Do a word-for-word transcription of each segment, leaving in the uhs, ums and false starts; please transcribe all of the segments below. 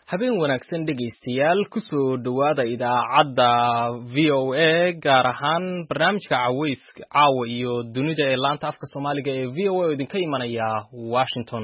habeen wanaagsan dhegaystayaal ku soo dhawaada idaacadda V O A gaar ahaan barnaamijka caweyska caawa iyo dunida ee laanta afka Soomaaliga ee V O A oo idinka imanaya Washington.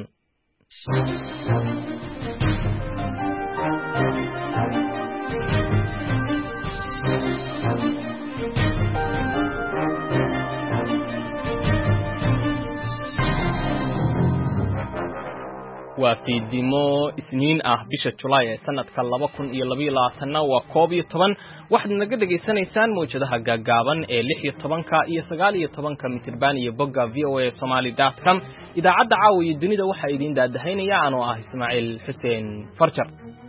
waa fiidimo isniin ah bisha July ee sanadka laba kun iyo laba iyo labaatan waa koob iyo toban waxaad naga dhageysanaysaan mowjadaha gaagaaban ee lix iyo toban iyo sagaal iyo toban mitirban iyo bogga v o a somali dot com. idaacadda caawa iyo dunida waxa idin daadahaynaya anoo ah Ismaaciil Xuseen Farjar.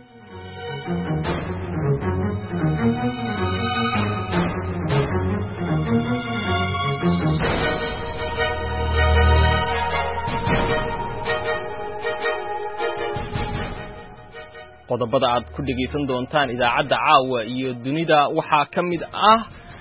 qodobada aad ku dhageysan doontaan idaacadda caawa iyo dunida waxaa ka mid ah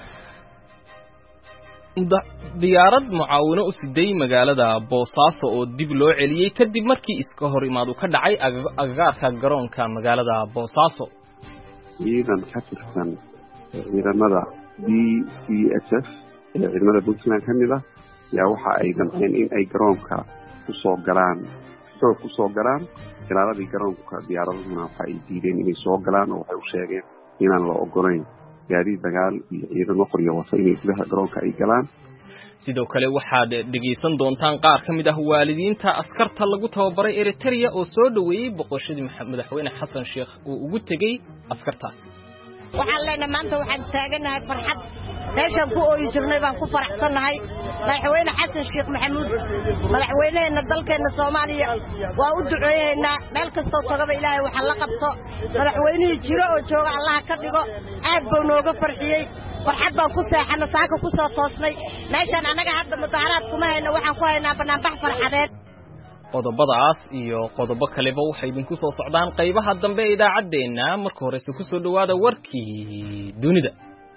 diyaarad mucaawino u siday magaalada Boosaaso oo dib loo celiyay kadib markii iska hor imaadu ka dhacay agagaarka garoonka magaalada Boosaaso. ciidan ka tirsan ciidamada B C S F ee ciidamada Puntland ka mid ah yaa waxa ay damceen in ay garoonka ku soo galaan soo ku soo galaan ilaaladii garoonka diyaaraduna waxa ay diideen inay soo galaan oo waxay u sheegeen inaan la ogolayn gaari dagaal iyo ciidamo qoryo wata inay gudaha garoonka ay galaan. sidoo kale waxaad dhageysan doontaan qaar ka mid ah waalidiinta askarta lagu tababaray Eritrea oo soo dhaweeyay boqoshadii madaxweyne Xasan Sheekh uu ugu tagay askartaas. waxaan leenahay maanta waxaan taaganahay farxad meeshaan ku ooyi jirnay baan ku faraxsanahay madaxweyne Xasan Sheekh Maxamuud madaxweynaheena dalkeena Soomaaliya waa u duceeynaa meel kasta oo tagaba Ilaahay waxa la qabto madaxweynihii jiro oo jooga Allah ka dhigo aad buu nooga farxiyay farxad baan ku seexana saaka ku soo toosnay meeshaan anaga hadda mudaharaad kuma hayno waxaan ku haynaa banaanbax farxadeed. qodobadaas iyo qodobo kaleba waxay idinku soo socdaan qaybaha dambe ee idaacadeena marka hore ku soo dhawaada warkii dunida.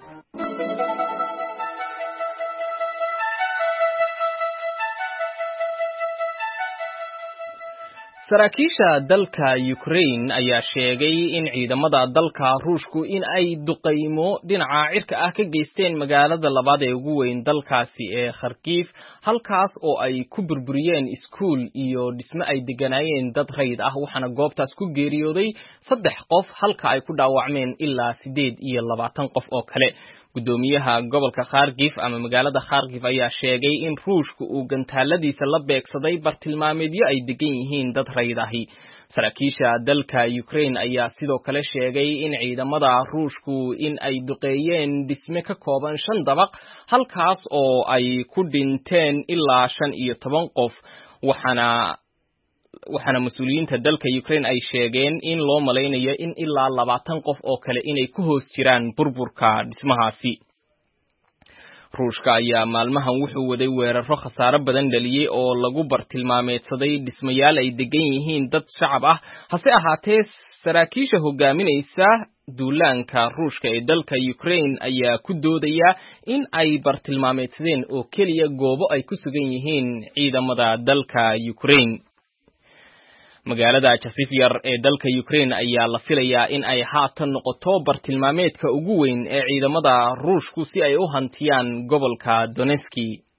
saraakiisha dalka Ukraine ayaa sheegay in ciidamada dalka Ruushku in ay duqeymo dhinaca cirka ah ka geysteen magaalada labaad ee ugu weyn dalkaasi ee Kharkiv halkaas oo ay ku burburiyeen iskuul iyo dhisme ay deganayeen dad rayid ah waxaana goobtaas ku geeriyooday saddex qof halka ay ku dhaawacmeen ilaa sideed iyo labaatan qof oo kale. gudoomiyaha gobolka Kharkiv ama magaalada Kharkiv ayaa sheegay in Ruushku uu gantaaladiisa la beegsaday bartilmaameedyo ay degan yihiin dad rayid ahi. saraakiisha dalka Ukraine ayaa sidoo kale sheegay in ciidamada Ruushku in ay duqeeyeen dhisme ka kooban shan dabaq halkaas oo ay ku dhinteen ilaa shan iyo toban qof waxaana waxaana mas'uuliyiinta dalka Ukraine ay sheegeen in loo maleynayo in ilaa labaatan qof oo kale inay ku hoos jiraan burburka dhismahaasi. Ruushka ayaa maalmahan wuxuu waday weeraro khasaare badan dhaliyay oo lagu bartilmaameedsaday dhismayaal ay degan yihiin dad shacab ah hase ahaatee saraakiisha hogaaminaysa duulaanka Ruushka ee dalka Ukraine ayaa ku doodaya in ay bartilmaameedsadeen oo kaliya goobo ay ku sugan yihiin ciidamada dalka Ukraine. magaalada Chasivyar ee dalka Ukraine ayaa la filayaa in ay haatan noqoto bartilmaameedka ugu weyn ee ciidamada Ruushku si ay u hantiyaan gobolka Donetsk.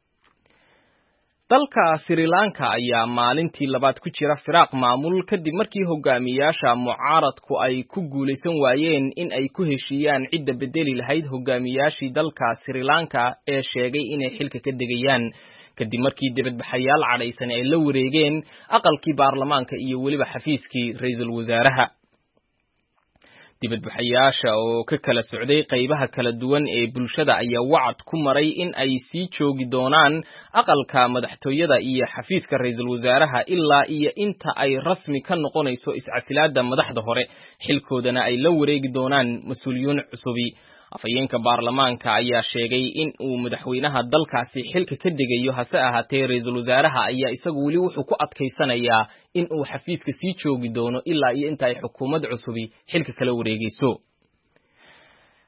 dalka Sri Lanka ayaa maalintii labaad ku jira firaaq maamul kadib markii hogaamiyaasha mucaaradku ay ku guuleysan waayeen in ay ku heshiiyaan cidda bedeli lahayd hogaamiyaashii dalka Sri Lanka ee sheegay inay xilka ka degayaan kadib markii dibadbaxayaal cadhaysan ay la wareegeen aqalkii baarlamaanka iyo waliba xafiiskii ra'iisul wasaaraha. dibadbaxayaasha oo ka kala socday qaybaha kala duwan ee bulshada ayaa wacad ku maray in ay sii joogi doonaan aqalka madaxtooyada iyo xafiiska ra'iisul wasaaraha ilaa iyo inta ay rasmi ka noqonayso iscasilaada madaxda hore xilkoodana ay la wareegi doonaan mas'uuliyiin cusubi. afhayeenka baarlamaanka ayaa sheegay in uu madaxweynaha dalkaasi xilka ka degayo hase ahaatee ra'iisul wasaaraha ayaa isagu weli wuxuu ku adkaysanayaa in uu xafiiska sii joogi doono ilaa iyo inta ay xukuumad cusubi xilka kala wareegayso.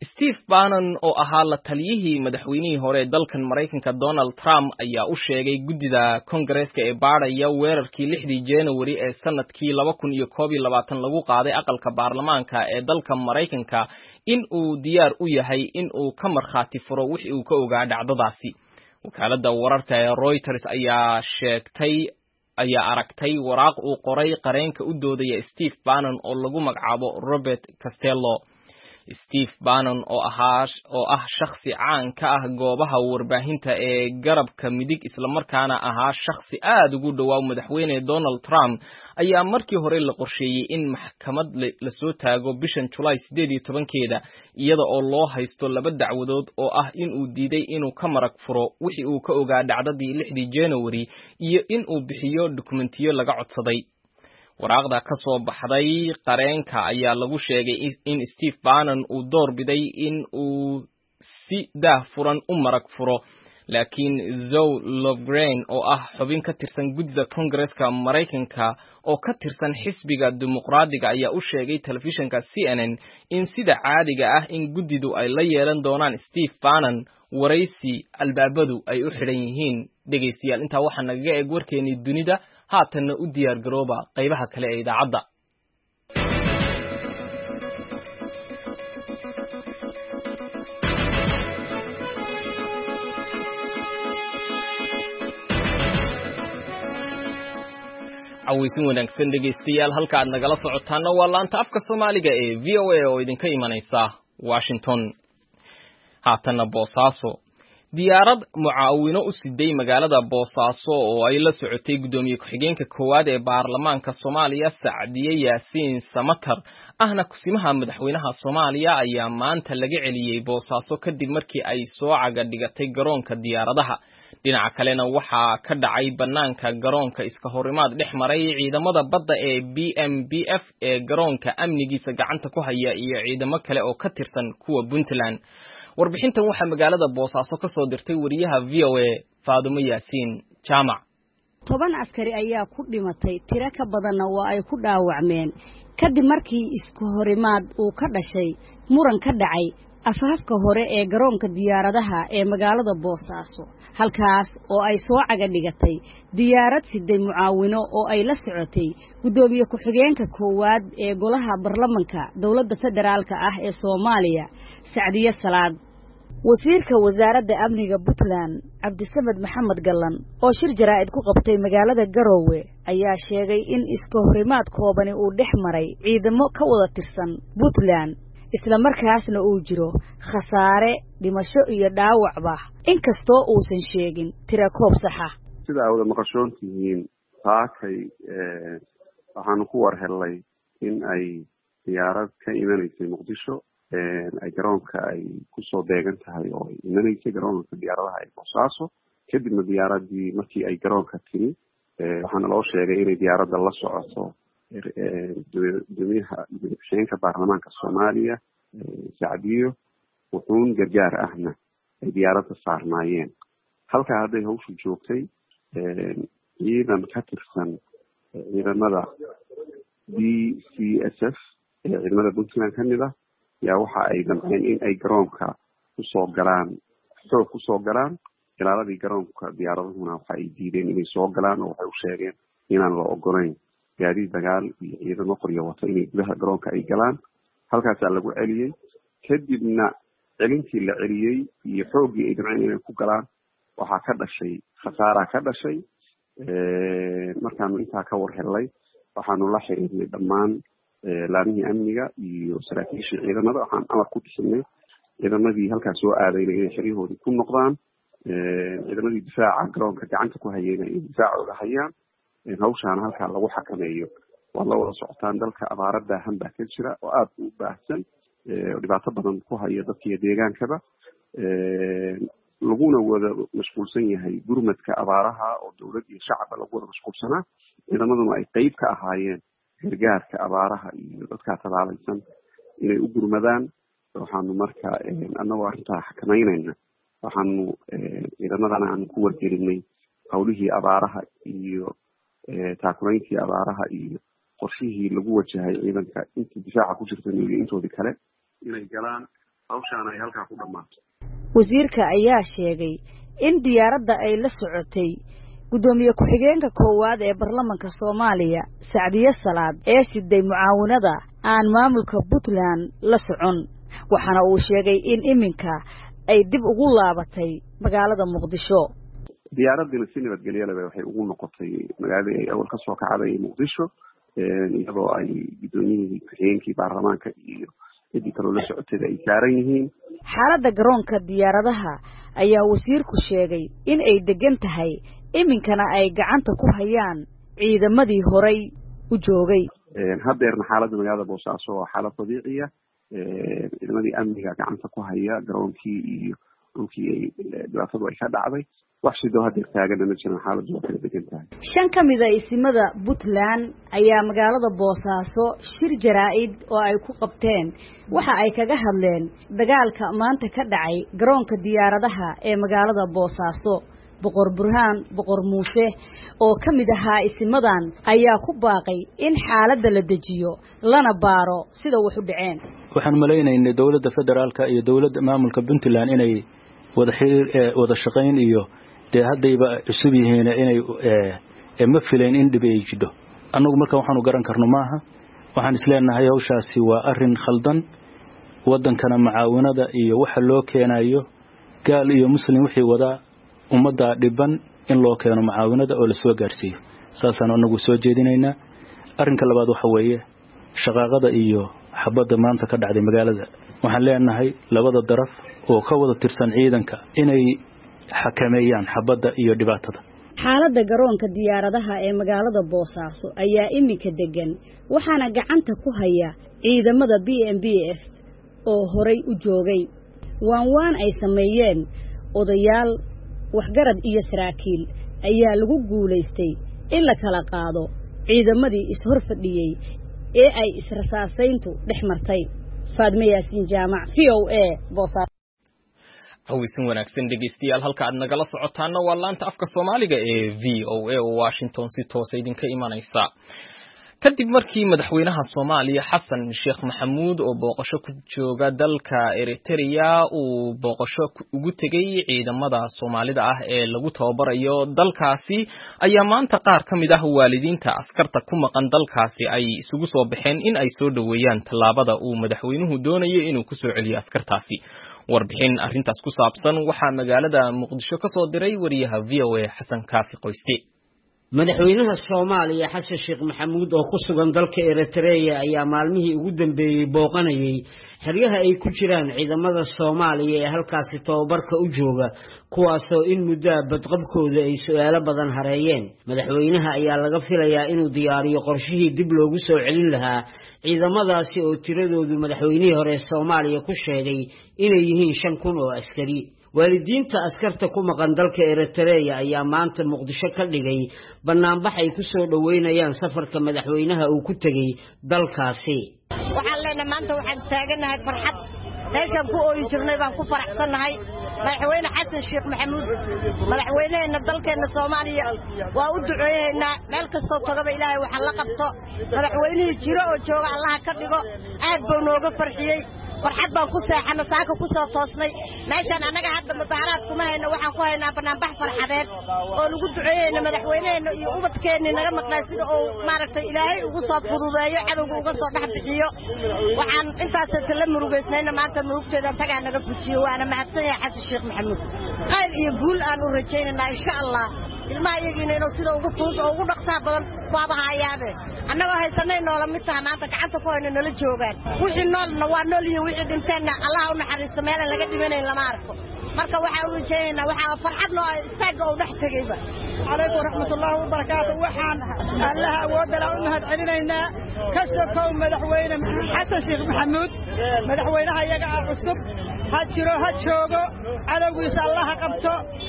Steve Bannon oo ahaa la taliyihii madaxweynihii hore ee dalkan Mareykanka Donald Trump ayaa u sheegay guddida Congress-ka ee baadhaya weerarkii lixdii January ee sanadkii laba kun iyo koob iyo labaatan lagu qaaday aqalka baarlamaanka ee dalka Mareykanka in uu diyaar u yahay in uu ka markhaati furo wixii uu ka ogaa dhacdadaasi. Wakaaladda wararka ee Reuters ayaa sheegtay ayaa aragtay waraaq uu qoray qareenka u doodaya Steve Bannon oo lagu magacaabo Robert Costello. Steve Bannon oo ahaa oo ah shakhsi caan ka ah goobaha warbaahinta ee garabka midig isla markaana ahaa shakhsi aad ugu dhow madaxweyne Donald Trump ayaa markii hore la qorsheeyay in maxkamad la soo taago bishan July sideed iyo tobankeeda iyada oo loo haysto laba dacwadood oo ah in uu diiday inuu ka marag furo wixii uu ka ogaa dhacdadii lixdii January iyo in uu bixiyo dokumentiyo laga codsaday. waraaqda ka soo baxday qareenka ayaa lagu sheegay in Steve Bannon uu door biday in uu si daahfuran u marag furo, laakiin Zoe Lofgren oo ah xubin ka tirsan guddida Congress-ka Mareykanka oo ka tirsan xisbiga dimuqraadiga ayaa u sheegay telefishinka C N N in sida caadiga ah in guddidu ay la yeelan doonaan Steve Bannon waraysi albaabadu ay u xidhan yihiin. dhegeystayaal intaa waxaa nagaga eeg warkeenii dunida, haatanna u diyaar garooba qaybaha kale ee idaacadda. cawaysin wanaagsan dhegeystayaal, halka aad nagala socotaana waa laanta afka Soomaaliga ee V O A oo idinka imanaysa Washington. haatanna Boosaaso. diyaarad mucaawino u siday magaalada Boosaaso oo ay la socotay gudoomiye ku-xigeenka koowaad ee baarlamaanka Soomaaliya Sacdiye Yaasiin Samatar ahna kusimaha madaxweynaha Soomaaliya ayaa maanta laga celiyay Boosaaso kadib markii ay soo caga dhigatay garoonka diyaaradaha. dhinaca kalena waxaa ka dhacay banaanka garoonka iska horimaad dhex maray ciidamada badda ee B M B F ee garoonka amnigiisa gacanta ku haya iyo ciidamo kale oo ka tirsan kuwa Puntland. warbixintan waxaa magaalada Boosaaso ka soo dirtay wariyaha V O A Faadumo Yaasiin Jaamac. toban askari ayaa ku dhimatay, tiro ka badanna waa ay ku dhaawacmeen kadib markii isku horimaad uu ka dhashay muran ka dhacay afaafka hore ee garoonka diyaaradaha ee magaalada Boosaaso, halkaas oo ay soo caga dhigatay diyaarad siday mucaawino oo ay la socotay gudoomiye ku-xigeenka koowaad ee golaha baarlamaanka dawladda federaalka ah ee Soomaaliya Sacdiye Salaad. wasiirka wasaaradda amniga Puntland Cabdisamed Maxamed Gallan oo shir jaraa'id ku qabtay magaalada Garowe ayaa sheegay in isku horimaad koobani uu dhex maray ciidamo ka wada tirsan Puntland isla markaasna uu jiro khasaare dhimasho iyo dhaawacba inkastoo uusan sheegin tiro koob sax ah. sida ay wada maqashoontihiin taakay ee waxaanu ku war helay in ay diyaarad ka imanaysay Muqdisho ee ay garoonka ay ku soo deegan tahay oo ay imanaysay garoonka diyaaradaha ee Boosaaso. kadibna diyaaradii markii ay garoonka timi ee waxaana loo sheegay inay diyaaradda la socoto gudoomiyaha ku-xigeenka baarlamaanka Soomaaliya Sacdiyo wuxuun gargaar ahna ay diyaaradda saarnaayeen. halkaa hadday hawshu joogtay ciidan ka tirsan ciidamada D C S F ee ciidamada Puntland ka mid ah yaa waxa ay damceen in ay garoonka kusoo galaan xoog kusoo galaan ilaaladii garoonka diyaaradahuna waxa ay diideen inay soo galaan oo waxay u sheegeen inaan la ogolayn gaadiid dagaal iyo ciidamo qoryo wata inay gudaha garoonka ay galaan. halkaasaa lagu celiyey. kadibna celintii la celiyey iyo xooggii ay damceen inay ku galaan waxaa ka dhashay khasaaraa ka dhashay. markaanu intaa ka war helnay waxaanu la xiriirnay dhammaan laamihii amniga iyo saraakiishii ciidamada. waxaan amar ku bixinay ciidamadii halkaas soo aadayna inay xeryahoodii ku noqdaan, ciidamadii difaaca garoonka gacanta ku hayeyna inay difaacooda hayaan. hawshaana halkaa lagu xakameeyo. waa la wada socotaan dalka abaaro baahan baa ka jira oo aad u baahsan, dhibaato badan ku haya dadkiiyo deegaankaba, laguna wada mashquulsan yahay gurmadka abaaraha oo dowlad iyo shacabba lagu wada mashquulsanaa. ciidamaduna ay qeyb ka ahaayeen gargaarka abaaraha iyo dadkaa tabaalaysan inay u gurmadaan. waxaanu marka annagoo arrintaa xakamaynayna waxaanu ciidamadana aanu ku wargelinay hawlihii abaaraha iyo taakulayntii abaaraha iyo qorshihii lagu wajahay ciidanka inta difaaca ku jirta iyo intoodii kale inay galaan hawshaan ay halkaa ku dhammaato. wasiirka ayaa sheegay in diyaaradda ay la socotay gudoomiye ku-xigeenka koowaad ee baarlamaanka Soomaaliya Sacdiye Salaad ee siday mucaawinada aan maamulka Puntland la socon waxaana uu sheegay in iminka ay dib ugu laabatay magaalada Muqdisho. diyaaradda si nabadgelyo leh waxay ugu noqotay magaalada ay awal ka soo kacday Muqdisho iyadoo ay gudoomiyihii ku-xigeenkii baarlamaanka iyo sidii kale la socotay ay saaran yihiin. xaaladda garoonka diyaaradaha ayaa wasiirku sheegay in ay degan tahay iminkana ay gacanta ku hayaan ciidamadii horay u joogay. haddeerna xaaladda magaalada Boosaaso waa xaalad dabiici ah ciidamadii amniga gacanta ku haya garoonkii iyo dhulkii ay dhibaatadu ay ka dhacday wax sidoo haddeer taagan ma jiran xaaladdu waa kala degan tahay. shan ka mid ah isimada Puntland ayaa magaalada Boosaaso shir jaraa'id oo ay ku qabteen waxa ay kaga hadleen dagaalka maanta ka dhacay garoonka diyaaradaha ee magaalada Boosaaso. boqor Burhaan boqor Muuse oo ka mid ahaa isimadan ayaa ku baaqay in xaaladda la dejiyo lana baaro sida wax u dhaceen. waxaan maleynaynaa dawladda federaalka iyo dawladda maamulka Puntland inay wada xiriir wada shaqayn iyo de haddayba cusub yihiin inay ee ma filayn in dib ay jidho. annagu marka waxaanu garan karno maaha waxaan isleenahay hawshaasi waa arrin khaldan wadankana macaawinada iyo waxa loo keenayo gaal iyo muslim wixii wada ummadda dhiban in loo keeno macaawinada oo la soo gaarsiiyo saasaan anagu soo jeedinaynaa. arrinka labaad waxa weeye shaqaaqada iyo xabadda maanta ka dhacday magaalada waxaan leenahay labada daraf oo ka wada tirsan ciidanka inay xakameeyaan xabadda iyo dhibaatada. xaaladda garoonka diyaaradaha ee magaalada Boosaaso ayaa iminka degan waxaana gacanta ku haya ciidamada B M B F oo horay u joogay. waan waan ay sameeyeen odayaal waxgarad iyo saraakiil ayaa lagu guuleystay in la kala qaado ciidamadii ishor fadhiyay ee ay israsaasayntu dhex martay. Faadme Yaasiin Jaamac V O A Boosaaso. haweysan wanaagsan dhegeystayaal halka aad nagala socotaana waa laanta afka Soomaaliga ee V O A oo Washington si toos ah idinka imanaysa. kadib markii madaxweynaha Soomaaliya Xasan Sheekh Maxamuud oo booqasho ku jooga dalka Eritrea uu booqasho ugu tagay ciidamada Soomaalida ah ee lagu tababarayo dalkaasi ayaa maanta qaar kamid ah waalidiinta askarta ku maqan dalkaasi ay isugu soo baxeen in ay soo dhaweeyaan tallaabada uu madaxweynuhu doonayo inuu ku soo celiyo askartaasi. warbixin arrintaas ku saabsan waxaa magaalada Muqdisho ka soo diray wariyaha V O A Xasan Kaafi Qoyste. madaxweynaha Soomaaliya Xasan Sheekh Maxamuud oo ku sugan dalka Eritrea ayaa maalmihii ugu dambeeyay booqanayay xeryaha ay ku jiraan ciidamada Soomaaliya ee halkaasi tababarka u jooga kuwaasoo in muddo badqabkooda ay su'aalo badan hareeyeen. madaxweynaha ayaa laga filayaa inuu diyaariyo qorshihii dib loogu soo celin lahaa ciidamadaasi oo tiradoodu madaxweynihii hore Soomaaliya ku sheegay inay yihiin shan kun oo askari. waalidiinta askarta ku maqan dalka Eritrea ayaa maanta Muqdisho ka dhigay banaanbax ay ku soo dhaweynayaan safarka madaxweynaha uu ku tagay dalkaasi. waxaan leenahay maanta waxaan taaganahay farxad meeshaan ku ooyi jirnay baan ku faraxsanahay madaxweyne Xasan Sheekh Maxamuud madaxweynaheena dalkeena Soomaaliya waa u duceeynaa meel kasta tagaba Ilaahay waxa la qabto madaxweynihii jiro oo jooga Allah ka dhigo aad buu nooga farxiyay. farxad baan ku seexana saaka ku soo toosnay meeshaan anaga hadda mudaharaad kuma hayno waxaan ku haynaa banaanbax farxadeed oo lagu duceeyayna madaxweynaheena iyo ubadkeena naga maqnaa sida oo maaragtay Ilaahay ugu soo fududeeyo cadowga uga soo dhex bixiyo. waxaan intaas la murugeysnayna maanta murugteeda tagaa naga fujiyo waana mahadsan yahay Xasan Sheekh Maxamuud. khayr iyo guul aan u rajaynaynaa insha Allah ilmaha iyagiina inuu sida ugu fudud oo ugu dhaqsaa badan waaba hayaabe annagoo haysanay noola mid tahay maanta gacanta ku hayno nala joogaan wixii noolna waa nool iyo wixii dhinteena Allah u naxariisto meel laga dhimanayn lama arko. marka waxaan u rajaynaynaa waxaa farxad noo istaaga oo dhex tagayba. calaykum raxmatullaahi wa barakaatuh. waxaan Allah awoodda la u mahad celinaynaa ka sokow madaxweyne Xasan Sheekh Maxamuud madaxweynaha iyaga ah cusub ha jiro ha joogo cadowgiisa Allah qabto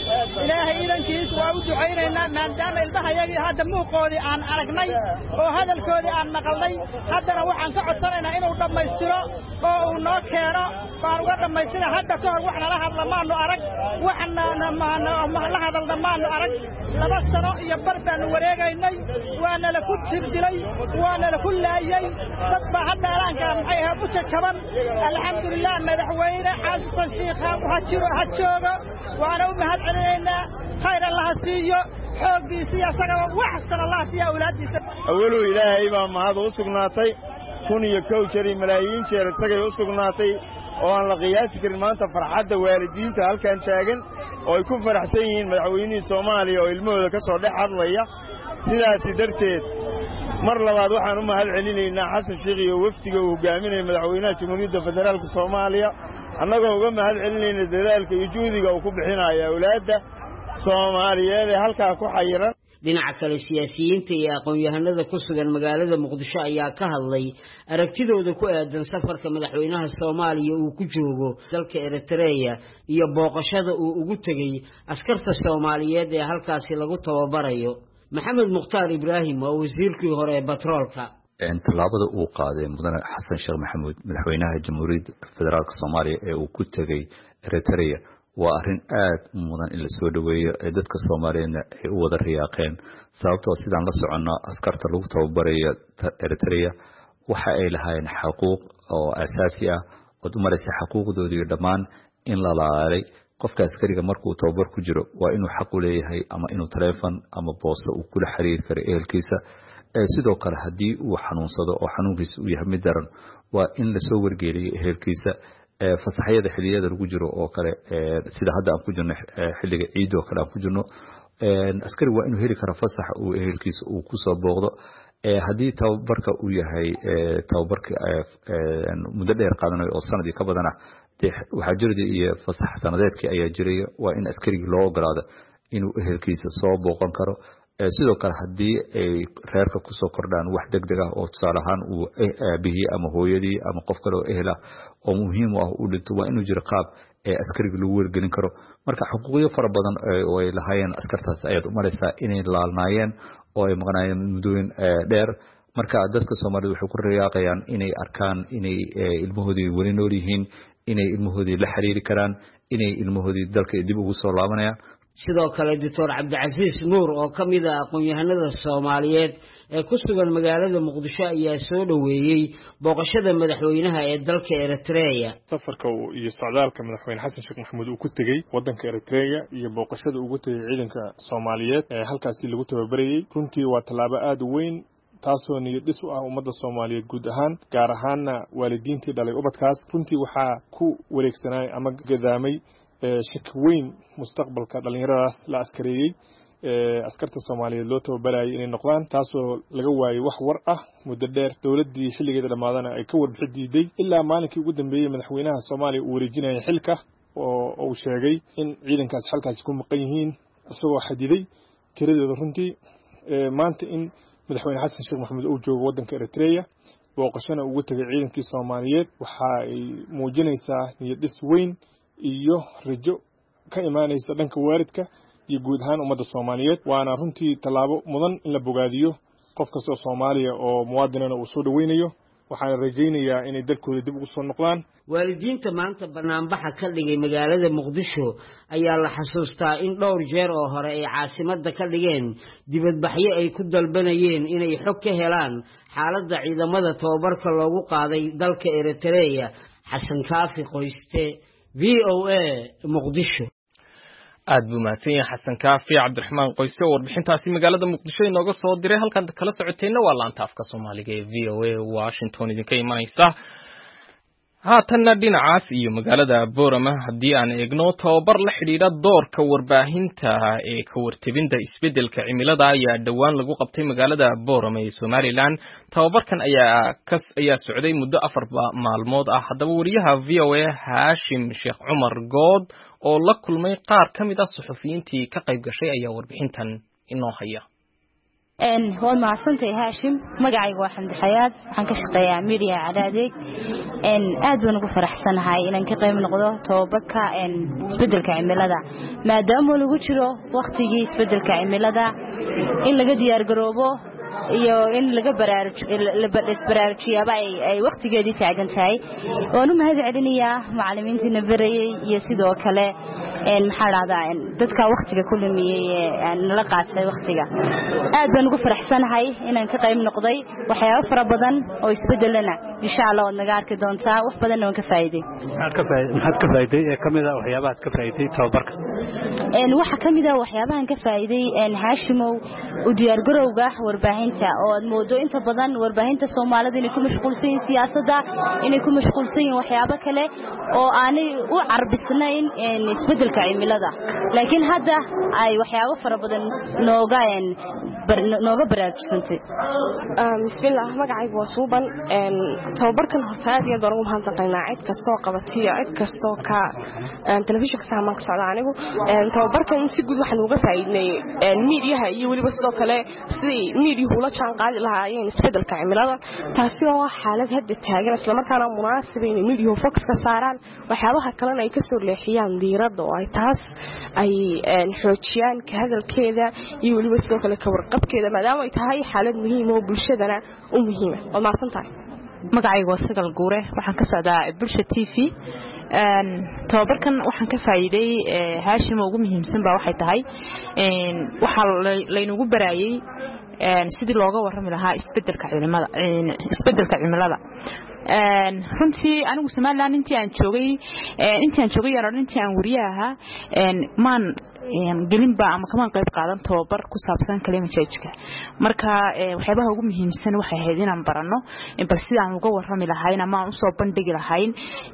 ilaahay idankiis waa u ducaynaynaa maadaama ilmahayagii hadda muuqoodii aan aragnay oo hadalkoodii aan maqalnay haddana waxaan ka codsanaynaa inuu dhammaystiro oo uu noo keeno baan uga dhammaystira hadda ka hor wax nala hadla maanu arag waxna la hadalna maanu arag laba sano iyo bar baanu wareegaynay waana la ku jirdilay waana la ku laayay dad baa hadda alaanka maxay ahayd u jajaban alxamdulilah madaxweyne xasan sheekh ha jiro ha joogo waana u mahad celinaynaa khayr allaha siiyo xooggiisa iyo asagaba waxsan allaha siiyo awlaadiisa awalow ilaahay baa mahad u sugnaatay kun iyo kow jeer iyo malaayiin jeer isagay u sugnaatay oo aan la qiyaasi karin maanta farxadda waalidiinta halkan taagan oo ay ku faraxsan yihiin madaxweynihii Soomaaliya oo ilmahooda ka soo dhex hadlaya sidaasi darteed mar labaad waxaan u mahad celinaynaa xasan sheekh iyo wafdiga uu hogaaminay madaxweynaha Jamhuuriyadda Federaalka Soomaaliya annagoo uga mahad celinayna dadaalka iyo juhdiga uu ku bixinayo awlaadda Soomaaliyeed ee halkaa ku xayiran dhinaca kale siyaasiyiinta iyo aqoon-yahanada ku sugan magaalada Muqdisho ayaa ka hadlay aragtidooda ku aadan safarka madaxweynaha Soomaaliya uu ku joogo dalka Eritrea iyo booqashada uu ugu tagay askarta Soomaaliyeed ee halkaasi lagu tababarayo maxamed mukhtaar ibraahim waa wasiirkii hore ee batroolka tallaabada uu qaaday mudane xasan sheekh maxamuud madaxweynaha jamhuuriyadda federaalka Soomaaliya ee uu ku tagay Eritrea waa arrin aad mudan in la soo dhaweeyo ee dadka Soomaaliyeedna ay u wada riyaaqeen sababtoo sidaan la socono askarta lagu tababarayo Eritrea waxa ay lahaayeen xuquuq oo asaasi ah oo dumaraysa xuquuqdoodii dhammaan in la laalay qofka askariga markuu tababar ku jiro waa inuu xaq u leeyahay ama inuu telefoon ama boosto uu kula xiriir karo ehelkiisa ee sidoo kale hadii uu xanuunsado oo xanuunkiisa uu yahay mid daran waa in la soo wargeliyo ehelkiisa ee fasaxyada xiliyada lagu jiro oo kale sida hadda aan ku jirno xilliga ciid oo kale aan ku jirno askari waa inuu heli karo fasax uu ehelkiisa uu ku soo booqdo ee hadii tababarka uu yahay tababarka muddo dheer qaadanayo oo sanadii ka badan ah waxaa jiray iyo fasax sanadeedkii ayaa jiray waa in askariga loo ogolaado inuu ehelkiisa soo booqan karo sidoo kale hadii ay reerka ku soo kordhaan wax degdeg ah oo tusaale ahaan uu aabihii ama hooyadii ama qof kale oo ehel ah oo muhiim u ah uu dhinto waa inuu jiro qaab ee askariga lagu wargelin karo marka xuquuqyo fara badan oo ay lahaayeen askartaas ayaad u maraysaa inay laalnaayeen oo ay maqnaayeen muddooyin dheer marka dadka Soomaaliyeed waxay ku riyaaqayaan inay arkaan inay ilmahoodii wali nool yihiin inay ilmahoodii la xiriiri karaan inay ilmahoodii dalka dib ugu soo laabanayaan sidoo kale doctor Cabdicasiis Nuur oo kamid ah aqoon-yahanada Soomaaliyeed ee ku sugan magaalada Muqdisho ayaa soo dhaweeyay booqashada madaxweynaha ee dalka Eritrea safarka iyo socdaalka madaxweyne xasan sheekh maxamuud uu ku tagay wadanka Eritrea iyo booqashada uu ku tagay ciidanka Soomaaliyeed ee halkaas lagu tababarayay runtii waa talaabo aad u weyn taasoo niyad dhis u ah ummadda Soomaaliyeed guud ahaan gaar ahaan waalidiintii dhalay ubadkaas runtii waxa ku wareegsanay ama gadaamay shaki weyn mustaqbalka dhalinyaradaas la askareeyay askarta Soomaaliyeed loo tababarayay inay noqdaan taasoo laga waayay wax war ah muddo dheer dawladii xilligeeda dhamaadana ay ka warbixin diiday ilaa maalinkii ugu dambeeyay madaxweynaha Soomaaliya uu wareejinayay xilka oo uu sheegay in ciidankaas halkaas ku maqan yihiin isagoo xadiday tiradooda runtii maanta in madaxweyne xasan sheekh maxamuud uu joogo wadanka Eritrea booqashana ugu tagay ciidankii Soomaaliyeed waxa ay muujinaysaa niyad dhis weyn iyo rajo ka imaanaysa dhanka waalidka iyo guud ahaan ummadda Soomaaliyeed waana runtii talaabo mudan in la bogaadiyo qof kasta Soomaaliya oo muwaadinana uu soo dhaweynayo waxaan rajaynayaa inay dalkooda dib ugu soo noqdaan waalidiinta maanta banaanbaxa ka dhigay magaalada Muqdisho ayaa la xasuustaa in dhowr jeer oo hore ay caasimadda ka dhigeen dibadbaxyo ay ku dalbanayeen inay xog ka helaan xaaladda ciidamada tababarka loogu qaaday dalka Eritrea xasan kaafi qoyste V O A Muqdisho aad buu mahadsan yahay xasan kaafi cabdiraxmaan qoyste warbixintaasi magaalada Muqdisho inooga soo diray halkan kala socotayna waa laanta afka Soomaaliga ee V O A Washington idinka imanaysa haatanna dhinacaas iyo magaalada Boorama haddii aan eegno tababar la xidhiidha doorka warbaahinta ee ka wartabinta isbeddelka cimilada ayaa dhawaan lagu qabtay magaalada Boorama ee Somaliland tababarkan ayaa kas ayaa socday muddo afar maalmood ah haddaba wariyaha V O A Haashim Sheekh Cumar Good oo la kulmay qaar ka mid ah suxufiyiintii ka qayb gashay ayaa warbixintan inoo haya ان هو ما سنتي هاشم magacaygu waa xamdi xayaad waxaan ka shaqeeyaa media cadaadeeg in aad baan ugu faraxsanahay inaan ka qayb noqdo tababarka in isbedelka cimilada maadaama lagu jiro waqtigii isbedelka cimilada in laga diyaar garoobo iyo in laga baraarujiyo la baraarujiyaaba ay waqtigeedii taagan tahay oo u mahad celinayaa macallimiintii barayay iyo sidoo kale een maxaa raadaan dadka waqtiga ku lumiyay aan la qaatay waqtiga aad baan ugu faraxsanahay inaan ka qayb noqday waxyaabo fara badan oo isbedelana insha Allah naga arki doontaa wax badan oo ka faa'iiday maxaad ka faa'iiday maxaad ka faa'iiday ee kamida waxyaabaha ka faa'iiday tababarka een waxa kamida waxyaabahan ka faa'iiday een Haashimow u diyaar garowga warbaahinta oo aad moodo inta badan warbaahinta Soomaalida inay ku mashquulsan yihiin siyaasadda inay ku mashquulsan yihiin waxyaabo kale oo aanay u carbisnayn in isbedelka cimilada laakiin hadda ay waxyaabo fara badan nooga een nooga baraarujisantay bismillaah magacaygu waa suuban een tababarkan horta aad iyo dooran waxaan taqaynaa cid kasto qabatiyo cid kasto ka telefishinka saamaan ka socda anigu een tababarkan si guud waxaan uga faa'iidnay een meediyaha iyo waliba sidoo kale sidii meediyuhu la jaan qaadi lahaayeen isbedelka cimilada taasi oo xaalad hadda taagan isla markaana munaasib ah in meediyuhu focus ka saaraan waxyaabaha kale ay ka soo leexiyaan diiradda oo ay taas ay xoojiyaan ka hadalkeeda iyo waliba sidoo kale ka warqabkeeda maadaama ay tahay xaalad muhiim oo bulshadana u muhiim ah oo maarsan tahay magacaygu waa Sagal Guure waxaan ka socdaa Bulsha T V een tababarkan waxaan ka faa'iiday Haashim ugu muhiimsan baa waxay tahay een waxa la inagu baraayay een sidii looga warrami lahaa isbedelka cimilada een isbedelka cimilada een runtii anigu Soomaaliland intii aan joogay intii aan joogay yar intii aan wariyaha een maan een gelinba ama kamaan qayb qaadan tababar ku saabsan climate change-ka marka waxyaabaha ugu muhiimsan waxay ahayd inaan barano in bal sidaan uga warrami lahayn ama aan u soo bandhigi lahayn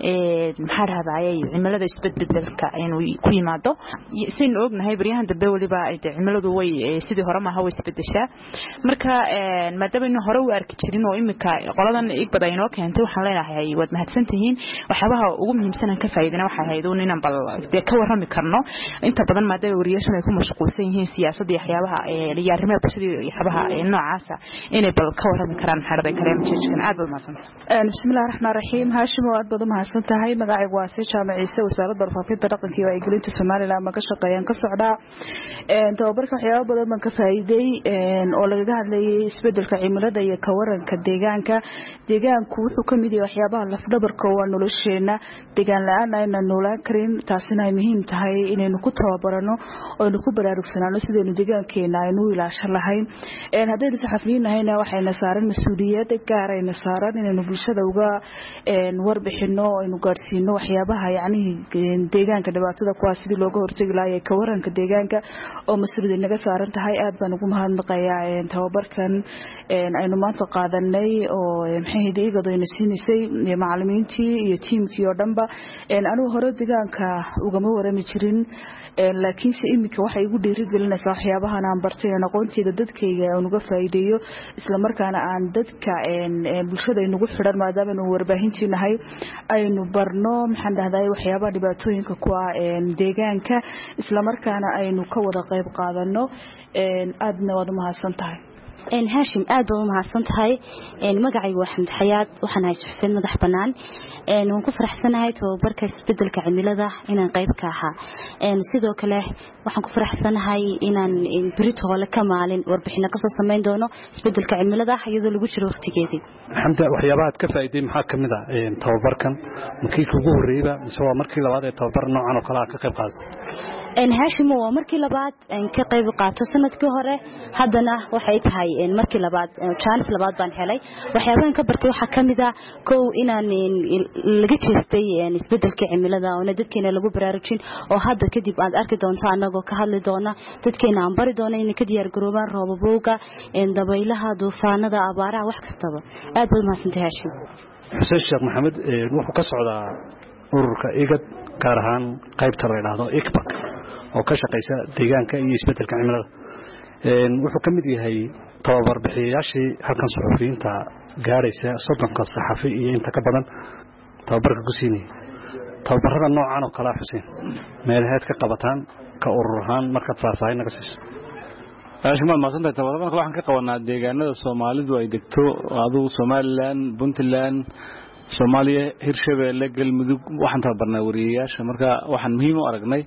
ee maxaa raadayay cimilada isbedelka inuu ku yimaado siin ognahay bariyahan dambe waliba ay cimiladu way sidii hore ma ha way isbedeshaa marka een maadaama inuu hore u arki jirin oo imika qoladan igbada inoo keentay waxaan leenahay wad mahadsantihiin waxyaabaha ugu muhiimsan aan ka faa'iidina waxay ahayd inaan bal ka warrami karno inta badan wariyashana ay ku mashquulsan yihiin siyaasadda iyo waxyaabaha ee arrimaha bulshada iyo waxyaabaha noocaas inay bal ka warrami karaan xarada climate change-kan aad baad mahadsantahay bismillaahir rahmaanir rahiim Haashim aad baad mahadsantahay magacaygu waa Sii Jaamaciise wasaaradda warfaafinta dhaqanka iyo wacyigelinta Soomaaliland ma ka shaqeeyaan ka socdaa een tababarka waxyaabo badan baan ka faa'iiday een oo laga hadlayay isbedelka cimilada iyo ka waranka deegaanka deegaanku wuxuu ka mid yahay waxyaabaha lafdhabarka oo nolosheena deegaan la'aan ayna noolaan karin taasina ay muhiim tahay inaynu ku tababarano oo inu ku baraarugsanaano sidaynu deegaankeena aynu ilaashan lahayn een haddaynu saxafiyiinahayna waxayna saaran mas'uuliyad gaar ah ayna saaran inaynu bulshada uga een warbixino aynu gaarsiino waxyaabaha yacni deegaanka dhibaatada kuwaas sidii looga hortagi lahaa ka waranka deegaanka oo mas'uuliyad naga saaran tahay aad baan ugu mahadnaqayaa een tababarkan een aynu maanta qaadanay oo maxay hidiigada siinayay macallimiintii iyo tiimkii oo dhanba een anigu hore deegaanka ugama warami jirin een laakiin si imika waxay igu dhiirigelinaysaa waxyaabahan aan bartay aqoonteeda dadkayga aan uga faa'iideeyo isla markaana aan dadka een bulshada inagu xidhan maadaama uu warbaahintiinahay aynu barno maxaan dhahday waxyaabaha dhibaatooyinka ku ah een deegaanka isla markaana aynu ka wada qayb qaadano een aadna wada mahadsantahay een Haashim aad baa u mahadsantahay een magacaygu waa Xamdi Xayaad waxaan ahay suxufin madax banaan een waan ku faraxsanahay tababarka isbedelka cimilada inaan qayb ka ahaa een sidoo kale waxaan ku faraxsanahay inaan Britoola ka maalin warbixin ka soo sameyn doono isbedelka cimilada iyadoo lagu jiro waqtigeedii Xamdi waxyaabaha ka faa'iiday maxaa kamid ah een tababarkan markii ugu horeeyba mise waa markii labaad ee tababar noocan oo kale ah ka qayb qaadatay een Haashim waa markii labaad aan ka qayb qaato sanadkii hore haddana waxay tahay een markii labaad chance labaad baan helay waxyaabahan ka bartay waxa kamid ah koow inaan laga jeestay een isbedelka cimilada oo dadkeena lagu baraarujin oo hadda kadib aad arki doonto anagoo ka hadli doona dadkeena aan bari doona in ka diyaar garoobaan roobabowga een dabaylaha duufaanada abaaraha wax kastaba aad baad mahadsantahay Haashim Xuseen Sheekh Maxamed wuxuu ka socdaa ururka igad gaar ahaan qaybta la yiraahdo ikbak oo ka shaqeysa deegaanka iyo isbedelka cimilada een wuxuu kamid yahay tababar bixiyayaashii halkan suxufiyiinta gaaraysa soddonka saxafi iyo inta ka badan tababarka ku siinay tababarada noocan oo kala Xuseen meelaheed ka qabataan ka urur ahaan marka faahfaahin naga siiso ashmaad ma santa tabada waxaan ka qabanaa deegaanada Soomaalidu ay degto aduu Somaliland Puntland Soomaaliya Hirshabeelle Galmudug waxaan tabarnaa wariyaasha marka waxaan muhiim u aragnay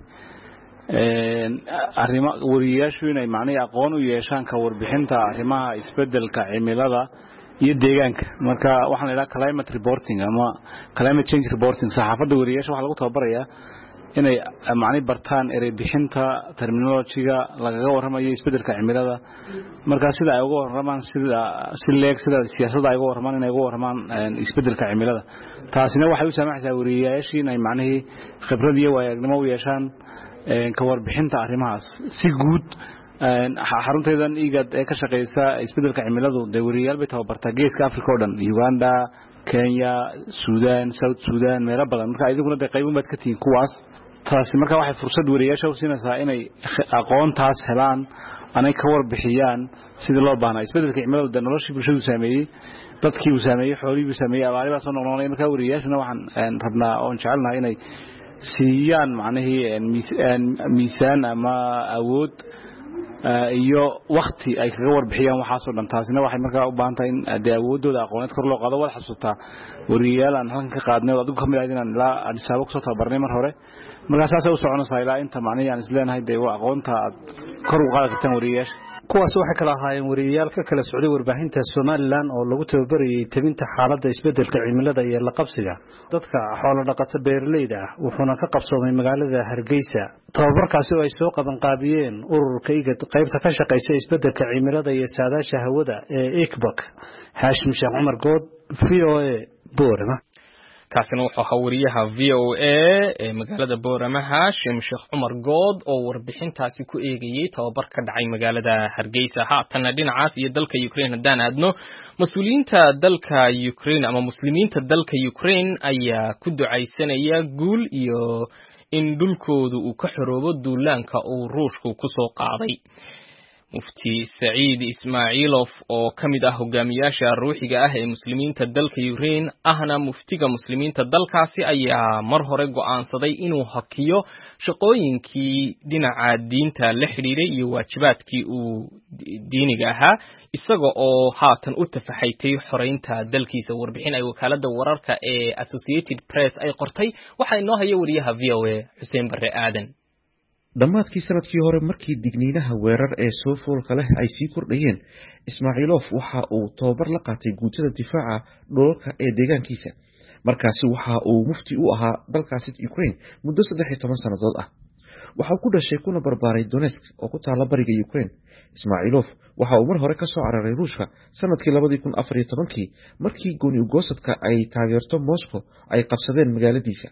ee arrimo wariyaashu inay macnaheedu aqoon u yeeshaan ka warbixinta arrimaha isbedelka cimilada iyo deegaanka marka waxaan ilaa climate reporting ama climate change reporting saxaafadda wariyaasha waxa lagu tababarayaa inay macni bartaan erey bixinta terminology-ga lagaga warramayo isbedelka cimilada marka sida ay uga warramaan sida si leeg sida siyaasadda ay uga warramaan inay uga warramaan isbedelka cimilada taasina waxay u saamaxaysaa wariyaashii inay macnaheedu khibrad iyo waayagnimo u yeeshaan ka warbixinta arrimahaas si guud xarunteedan igad ee ka shaqeysa isbedelka cimiladu dawriyaal bay tababartaa geeska Afrika oo dhan Uganda Kenya Sudan South Sudan meelo badan marka idinku day qayb baad ka tiin kuwaas taasi marka waxay fursad wariyaasha u siinaysaa inay aqoontaas helaan anay ka warbixiyaan sida loo baahnaa isbedelka cimilada noloshii bulshadu saameeyay dadkii uu saameeyay xoolihii uu saameeyay abaariba soo noqnoqday marka wariyaashuna waxaan rabnaa oo jecelahay inay siiyaan macnaheedu miisaan ama awood iyo waqti ay kaga warbixiyaan waxa soo dhan taasina waxay markaa u baahan tahay in awoodooda aqooneed kor loo qaado wada xasuusta wariyaal aan halkan ka qaadnay adigu kamid ah inaan la adisaabo soo tababarnay mar hore marka saas u soconaysaa ilaa inta macnaheedu aan isleenahay de waa aqoonta aad kor u qaadi kartaan wariyaasha kuwaas waxay kala ahaayeen wariyaal ka kala socday warbaahinta Somaliland oo lagu tababarayay tabinta xaaladda isbedelka cimilada iyo la qabsiga dadka xoolo dhaqato beeraleyda ah wuxuuna ka qabsoomay magaalada Hargeysa tababarkaasi oo ay soo qaban qaabiyeen ururka igad qaybta ka shaqeysa isbedelka cimilada iyo saadaasha hawada ee Ekbak Hashim Sheekh Umar Good V O A Boorama kaasina wuxuu ahaa wariyaha V O A ee magaalada Boorama Hashim Sheekh Umar Good oo warbixintaasi ku eegayay tababar ka dhacay magaalada Hargeysa haatan dhinacaas iyo dalka Ukraine hadaan aadno mas'uuliyiinta dalka Ukraine ama muslimiinta dalka Ukraine ayaa ku ducaysanaya guul iyo in dhulkoodu uu ka xoroobo duulaanka uu Ruushku ku soo qaaday mufti Saciid Ismaaciilov oo kamid ah hogaamiyaasha ruuxiga ah ee muslimiinta dalka Ukraine ahna muftiga muslimiinta dalkaasi ayaa mar hore go'aansaday inuu hakiyo shaqooyinkii dhinaca diinta la xiriiray iyo waajibaadkii uu diiniga ahaa isaga oo haatan u tafaxaytay xoreynta dalkiisa warbixin ay wakaalada wararka ee Associated Press ay qortay waxa inoo haya wariyaha V O A Xuseen Barre Aadan dhammaadkii sanadkii hore markii digniinaha weerar ee soo foolka leh ay sii kordhayeen Ismaaciilov waxa uu tababar la qaatay guutada difaaca dhulalka ee deegaankiisa markaasi waxa uu mufti u ahaa dalkaasi Ukraine muddo saddex iyo toban sanadood ah waxa uu ku dhashay kuna barbaaray Donetsk oo ku taala bariga Ukraine Ismaaciilov waxa uu mar hore ka soo cararay Ruushka sanadkii laba kun iyo afar iyo toban markii gooni u goosadka ay taageerto Moscow ay qabsadeen magaaladiisa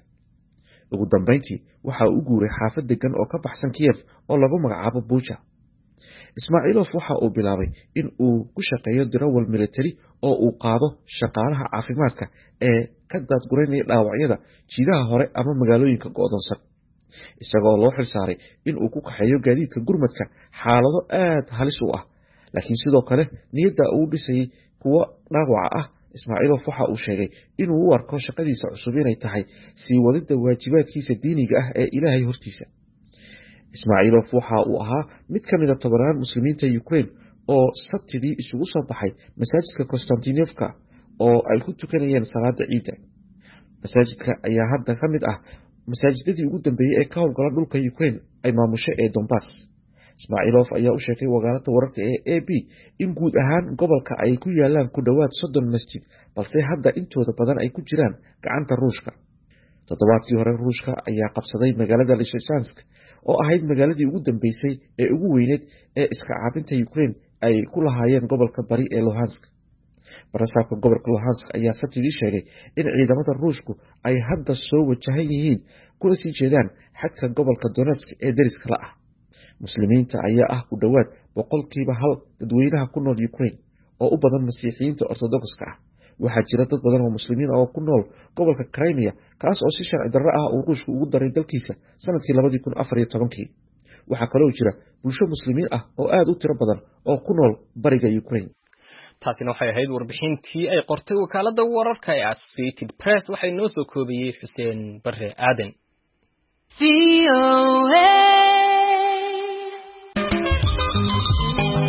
ugu dambeyntii waxa uu guuray xaafad degan oo ka baxsan Kiev oo lagu magacaabo Bucha Ismaaciilov waxa uu bilaabay in uu ku shaqeeyo darawal military oo uu qaado shaqaalaha caafimaadka ee ka daadgureynaya dhaawacyada jiidaha hore ama magaalooyinka go'doonsan isagoo loo xilsaaray in uu ku kaxeeyo gaadiidka gurmadka xaalado aad halis u ah laakiin sidoo kale niyadda uu dhisay kuwa dhaawaca ah Ismaaciilov waxa uu sheegay inuu u arko shaqadiisa cusub inay tahay sii wadida waajibaadkiisa diiniga ah ee Ilaahay hortiisa Ismaaciilov waxa uu ahaa mid ka mid ah tobanaan muslimiinta Ukraine oo sabtidii isugu soo baxay masaajidka Konstantinivka oo ay ku tukanayeen salaada ciida masaajidka ayaa hadda ka mid ah masaajidadii ugu dambeeyay ee ka howlgala dhulka Ukraine ay maamusho ee Donbass Ismaaciilov ayaa u sheegay wakaalada wararka ee A B in guud ahaan gobolka ay ku yaalaan ku dhawaad soddon masjid balse hadda intooda badan ay ku jiraan gacanta Ruushka toddobaadkii hore Ruushka ayaa qabsaday magaalada Lysychansk oo ahayd magaaladii ugu dambeysay ee ugu weyneed ee iska caabinta Ukraine ay ku lahaayeen gobolka bari ee Luhansk barasaabka gobolka Luhansk ayaa sabtidii sheegay in ciidamada Ruushku ay hadda soo wajahan yihiin kuna sii jeedaan xadka gobolka Donetsk ee deriska la ah muslimiinta ayaa ah ku dhawaad boqolkiiba hal dadweynaha ku nool Ukraine oo u badan masiixiyiinta ortodokska ah waxaa jira dad badan oo muslimiin ah oo ku nool gobolka Crimea kaas oo si sharci darro ah uu Ruushku ugu daray dalkiisa sanadkii laba kun iyo afar iyo toban waxaa kaloo jira bulsho muslimiin ah oo aad u tiro badan oo ku nool bariga Ukraine taasina waxay ahayd warbixintii ay qortay wakaalada wararka ee Associated Press waxay noo soo koobiyay Xuseen Barre Aadan V O A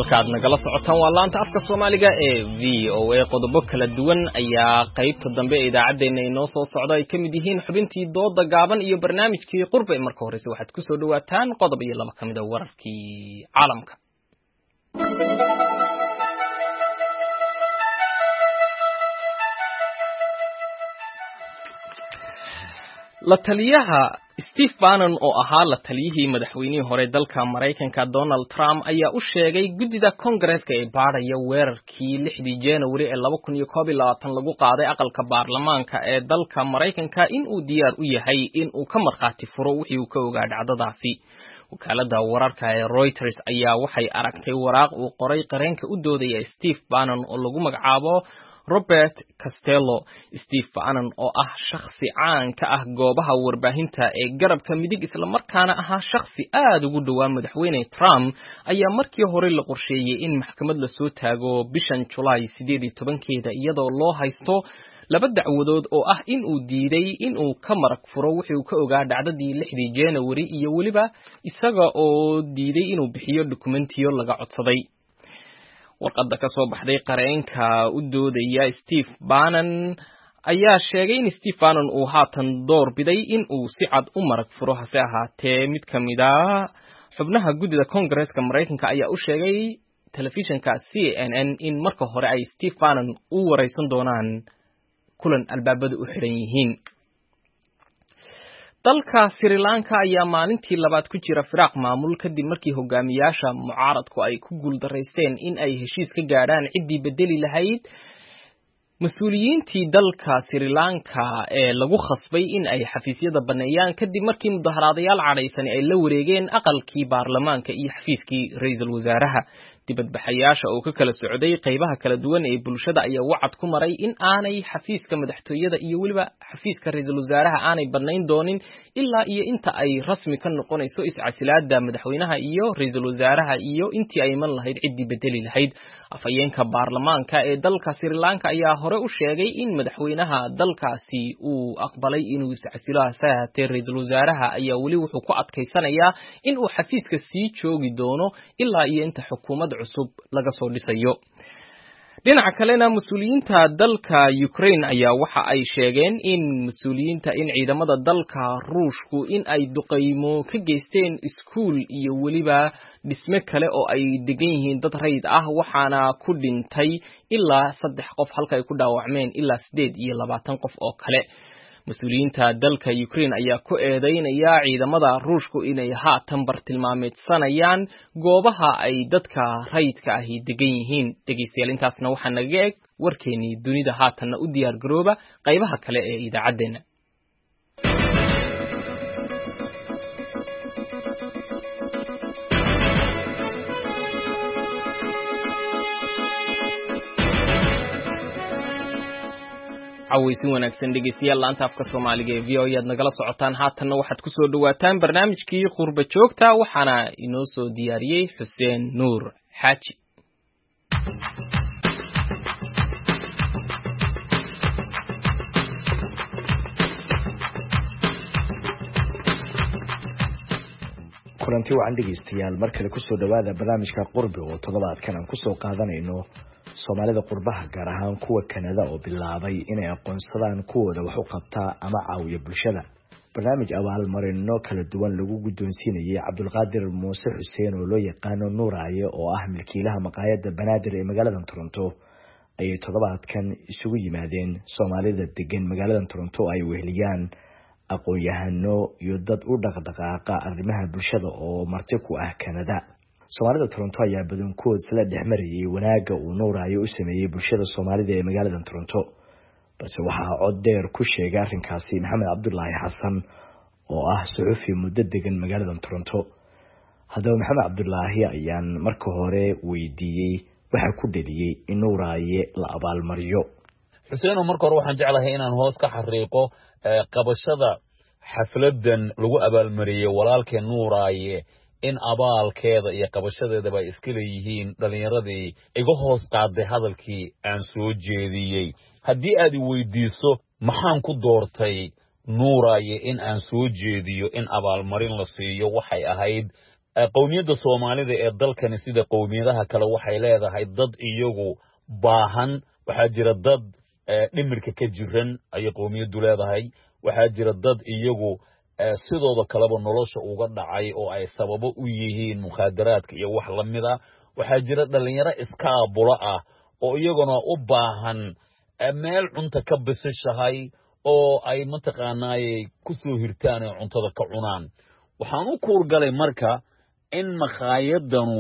halkaad nagala socotaan waa laanta afka Soomaaliga ee V O A qodobo kala duwan ayaa qaybta dambe ee idaacadeena inoo soo socda ay kamid yihiin xubintii dooda gaaban iyo barnaamijkii qurbe marka horeysa waxaad ku soo dhawaataan qodob iyo laba kamid ah wararkii caalamka la taliyaha Steve Bannon oo ahaa la taliyihii madaxweynihii hore dalka Mareykanka Donald Trump ayaa u sheegay gudida Congress-ka ee baaraya weerarkii lixdii January ee laba kun iyo koob iyo labaatan lagu qaaday aqalka baarlamaanka ee dalka Mareykanka in uu diyaar u yahay in uu ka markhaati furo wixii uu ka ogaa dhacdadaasi. wakaalada wararka ee Reuters ayaa waxay aragtay waraaq uu qoray qareenka u doodaya Steve Bannon oo lagu magacaabo Robert Costello. Steve Bannon oo ah shakhsi caan ka ah goobaha warbaahinta ee garabka midig isla markaana ahaa shakhsi aad ugu dhawaa madaxweyne Trump ayaa markii hore la qorsheeyay in maxkamad la soo taago bishan July sideed iyo tobankeeda iyadoo loo haysto laba dacwadood oo ah in uu diiday in uu ka marag furo wixii uu ka ogaa dhacdadii lixdii January iyo waliba isaga oo diiday inuu bixiyo dokumentiyo laga codsaday. warqadda ka soo baxday qareenka u doodaya Steve Bannon ayaa sheegay in Steve Bannon uu haatan door biday in uu si cad u marag furo hase ahaatee mid ka mid ah xubnaha gudida Congress-ka Mareykanka ayaa u sheegay telefishinka C N N in marka hore ay Steve Bannon u wareysan doonaan kulan albaabadu u xiran yihiin. dalka Sri Lanka ayaa maalintii labaad ku jira firaaq maamul kadib markii hogaamiyaasha mucaaradku ay ku guuldareysteen in ay heshiis ka gaadhaan ciddii bedeli lahayd mas-uuliyiintii dalka Sri Lanka ee lagu khasbay in ay xafiisyada baneeyaan kadib markii mudaharaadayaal cadhaysan ay la wareegeen aqalkii baarlamaanka iyo xafiiskii ra'iisul wasaaraha. dibadbaxayaasha oo ka kala socday qaybaha kala duwan ee bulshada ayaa wacad ku maray in aanay xafiiska madaxtooyada iyo waliba xafiiska ra'iisul wasaaraha aanay banayn doonin ilaa iyo inta ay rasmi ka noqonayso iscasilaada madaxweynaha iyo ra'iisul wasaaraha iyo intii ay iman lahayd ciddii bedeli lahayd. afhayeenka baarlamaanka ee dalka Sri Lanka ayaa hore u sheegay in madaxweynaha dalkaasi uu aqbalay inuu iscasilo hase ahaatee ra'iisul wasaaraha ayaa weli wuxuu ku adkaysanayaa in uu xafiiska sii joogi doono ilaa iyo inta xukuumad cusub laga soo dhisayo. dhinaca kalena mas-uuliyiinta dalka Ukraine ayaa waxa ay sheegeen in mas-uuliyiinta in ciidamada dalka Ruushku in ay duqeymo ka geysteen iskuul iyo waliba dhisme kale oo ay degan yihiin dad rayid ah waxaana ku dhintay ilaa saddex qof halka ay ku dhaawacmeen ilaa sideed iyo labaatan qof oo kale. mas-uuliyiinta dalka Ukraine ayaa ku eedeynaya ciidamada Ruushku inay haatan bartilmaameedsanayaan goobaha ay dadka rayidka ahi degan yihiin. dhegeystayaal intaasna waxaa naga eeg warkeenii dunida haatanna u diyaar garooba qaybaha kale ee idaacadeena. aweysin wanaagsan dhegeystayaal laanta afka Soomaaliga ee V O A aad nagala socotaan haatanna waxaad ku soo dhawaataan barnaamijkii qurba joogta waxaana inoo soo diyaariyay Xuseen Nuur Xaaji. kulanti wacan dhegeystayaal mar kale ku soo dhawaada barnaamijka qurbi oo toddobaadkan aan ku soo qaadanayno Soomaalida qurbaha gaar ahaan kuwa Kanada oo bilaabay inay aqoonsadaan kuwooda wax u qabtaa ama caawiya bulshada. barnaamij abaalmarino kala duwan lagu guddoonsiinayay Cabdulqaadir Muuse Xuseen oo loo yaqaano Nuuraaye oo ah milkiilaha maqaayadda Banaadir ee magaalada Toronto ayay toddobaadkan isugu yimaadeen Soomaalida degan magaalada Toronto ay weheliyaan aqoon-yahano iyo dad u dhaqdhaqaaqa arrimaha bulshada oo marti ku ah Kanada. Soomaalida Toronto ayaa badankood sala dhexmarayay wanaaga uu Nuuraaye u sameeyay bulshada Soomaalida ee magaalada Toronto. balse waxaa cod dheer ku sheegay arrinkaasi Maxamed Cabdullaahi Xasan oo ah suxufi muddo degan magaalada Toronto. haddaba Maxamed Cabdullaahi ayaan marka hore weydiiyey waxa ku dhaliyay in Nuuraaye la abaalmariyo. Xuseen marka hore waxaan jeclahay inaan hoos ka xariiqo qabashada xafladan lagu abaalmariyay walaalkeen Nuuraaye in abaalkeeda iyo qabashadeedaba ay iska leeyihiin dhalinyaradii iga hoos qaaday hadalkii aan soo jeediyay. haddii aad weydiiso maxaan ku doortay Nuuraaye in aan soo jeediyo in abaalmarin la siiyo waxay ahayd qowmiyadda Soomaalida ee dalkan sida qowmiyadaha kale waxay leedahay dad iyagu baahan waxa jira dad dhimirka ka jiran ay qowmiyadu leedahay waxa jira dad iyagu sidooda kaleba nolosha uga dhacay oo ay sababo u yihiin mukhadaraadka iyo wax la mid ah waxa jira dhalinyaro iskaabula ah oo iyaguna u baahan meel cunto ka bisashahay oo ay mataqaanay ku soo hirtaan cuntada ka cunaan waxaan u kuurgalay marka in makhaayadanu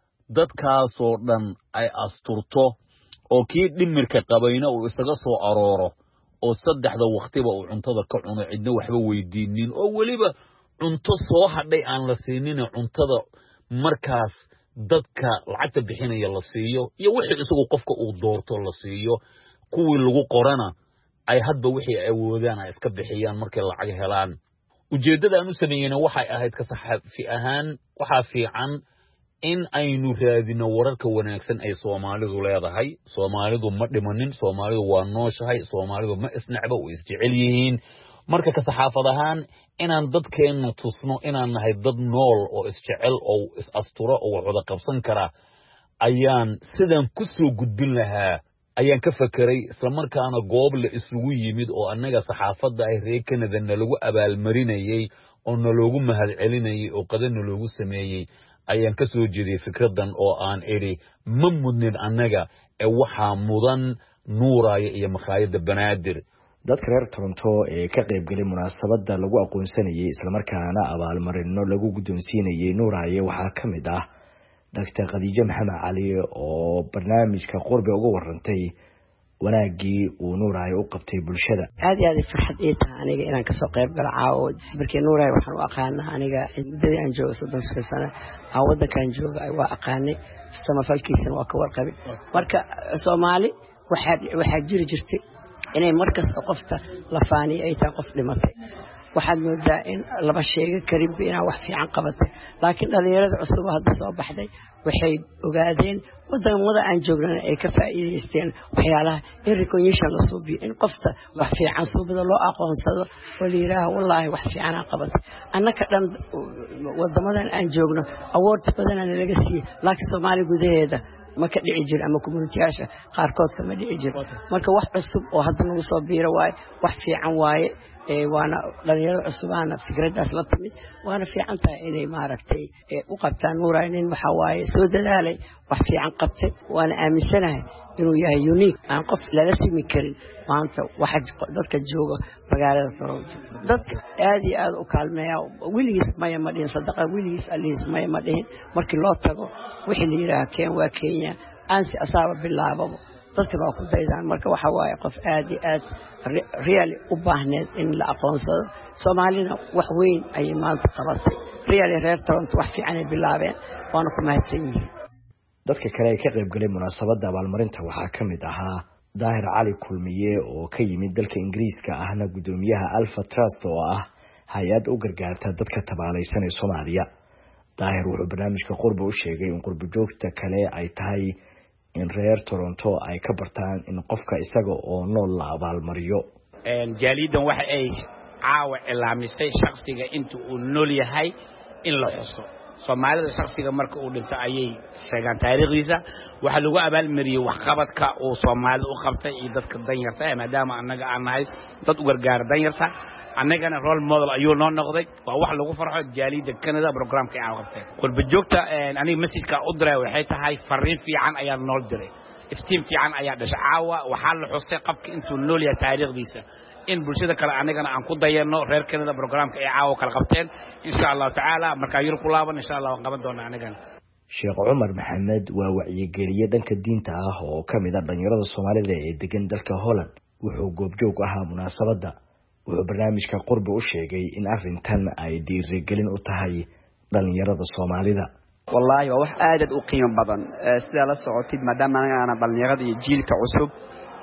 dadkaas oo dhan ay asturto oo kii dhimirka qabayna uu isaga soo arooro oo saddexda waqtiba uu cuntada ka cuno cidna waxba weydiinin oo waliba cunto soo hadhay aan la siinin cuntada markaas dadka lacagta bixinaya la siiyo iyo wixii isagu qofka uu doorto la siiyo kuwii lagu qorana ay hadba wixii ay awoodaan ay iska bixiyaan markay lacag helaan ujeedada aanu sameeyeen waxay ahayd ka saxafi ahaan waxa fiican in aynu raadino wararka wanaagsan ay Soomaalidu leedahay Soomaalidu ma dhimanin Soomaalidu waa nooshahay Soomaalidu ma isnacba oo isjecel yihiin marka ka saxaafad ahaan inaan dadkeenu tusno inaan nahay dad nool oo isjecel oo is asturo oo wada qabsan kara ayaan sidan ku soo gudbin lahaa ayaan ka fakiray isla markaana goob la isugu yimid oo annaga saxaafadda ay reer Canada lagu abaalmarinayay oo naloogu mahadcelinayay oo qadan loogu sameeyay ayaan ka soo jeeday fikradan oo aan eri ma mudnin annaga ee waxa mudan nuuraya iyo makhaayada banaadir dadka reer Toronto ee ka qayb galay munaasabada lagu aqoonsanayay isla markaana abaalmarino lagu guddoonsiinayay nuuraya waxa kamid ah Doctor Khadija Maxamed Cali oo barnaamijka qurbe uga warantay wanaagii uu nuuraya u qabtay bulshada aad iyo aad farxad ii tahay aniga inaan ka soo qayb galo caawo markii nuuraya waxaan u aqaanaa aniga muddadii aan joogo soddon sano aan wadankan joogo ay waa aqaanay samafalkiisana waa ka warqabay marka Soomaali waxa waxa jiri jirtay inay markasta qofta la faaniyo ay tahay qof dhimatay waxaad moodaa in laba sheega karin inaa wax fiican qabatay laakiin dhalinyarada cusub hadda soo baxday waxay ogaadeen wadamada aan joognana ay ka faa'iideysteen waxyaalaha in recognition la suubiyo in qofta wax fiican suubada loo aqoonsado oo la yiraahdo wallahi wax fiican aan qabatay annaka dhan wadamadan aan joogno awards badan laga siiyay laakiin Soomaali gudaheeda ma ka dhici jir ama community-yaasha qaarkood kama dhici jir marka wax cusub oo hadda nagu soo biiro waay wax fiican waaye ee waana dhalinyarada cusubana fikradaas la timid waana fiican tahay inay maaragtay u qabtaan nuuraynin waxa waaye soo dadaalay wax fiican qabtay waana aaminsanahay inuu yahay unique aan qof laga simi karin maanta waxa dadka jooga magaalada Toronto dadka aad iyo aad u kaalmeeya wiligiis ma ma dhihin sadaqa wiligiis aliis ma ma dhihin markii loo tago wixii la yiraahdo keen waa Kenya aan si asaaba bilaabo dadka waa ku daydaan marka waxa waaye qof aad iyo aad really u baahneed in la aqoonsado Soomaalina wax weyn ay maanta qabatay really reer Toronto wax fiican ay bilaabeen waana ku mahadsan yihiin dadka kale ee ka qayb galay munaasabada abaalmarinta waxaa kamid ahaa Daahir Cali Kulmiye oo ka yimid dalka Ingiriiska ahna gudoomiyaha Alpha Trust oo ah hay'ad u gargaarta dadka tabaalaysan ee Soomaaliya Daahir wuxuu barnaamijka qurbo u sheegay in qurbo joogta kale ay tahay in reer Toronto ay ka bartaan in qofka isaga oo nool la abaalmariyo een jaalidan waxa ay caawa ilaamisay shakhsiga inta uu nool yahay in la xuso Soomaalida shakhsiga marka uu dhinto ayay sheegan taariikhdiisa waxa lagu abaalmariyay wax qabadka oo Soomaalida u qabtay iyo dadka danyarta ah maadaama annaga aan nahay dad u gargaar danyarta annagana role model ayuu noo noqday waa wax lagu farxo jaalida Canada programka ay qabtay qurba joogta aniga message-ka u diray waxay tahay fariin fiican ayaa nool diray iftiin fiican ayaa dhashay caawa waxa la xusay qofka intuu nool yahay taariikhdiisa in bulshada kale anagana aan ku dayano reer Canada programka ay caawa kala qabteen insha Allah taala marka yar ku laaban insha Allah waan qaban doonaa anagana Sheekh Umar Maxamed waa wacyigeliye dhanka diinta ah oo kamid ah dhalinyarada Soomaalida ee degan dalka Holland wuxuu goobjoog ahaa munaasabada wuxuu barnaamijka qurbo u sheegay in arrintan ay dhiirigelin u tahay dhalinyarada Soomaalida wallahi waa wax aad u qiimo badan sida la socotid maadaama ana dhalinyarada iyo jiilka cusub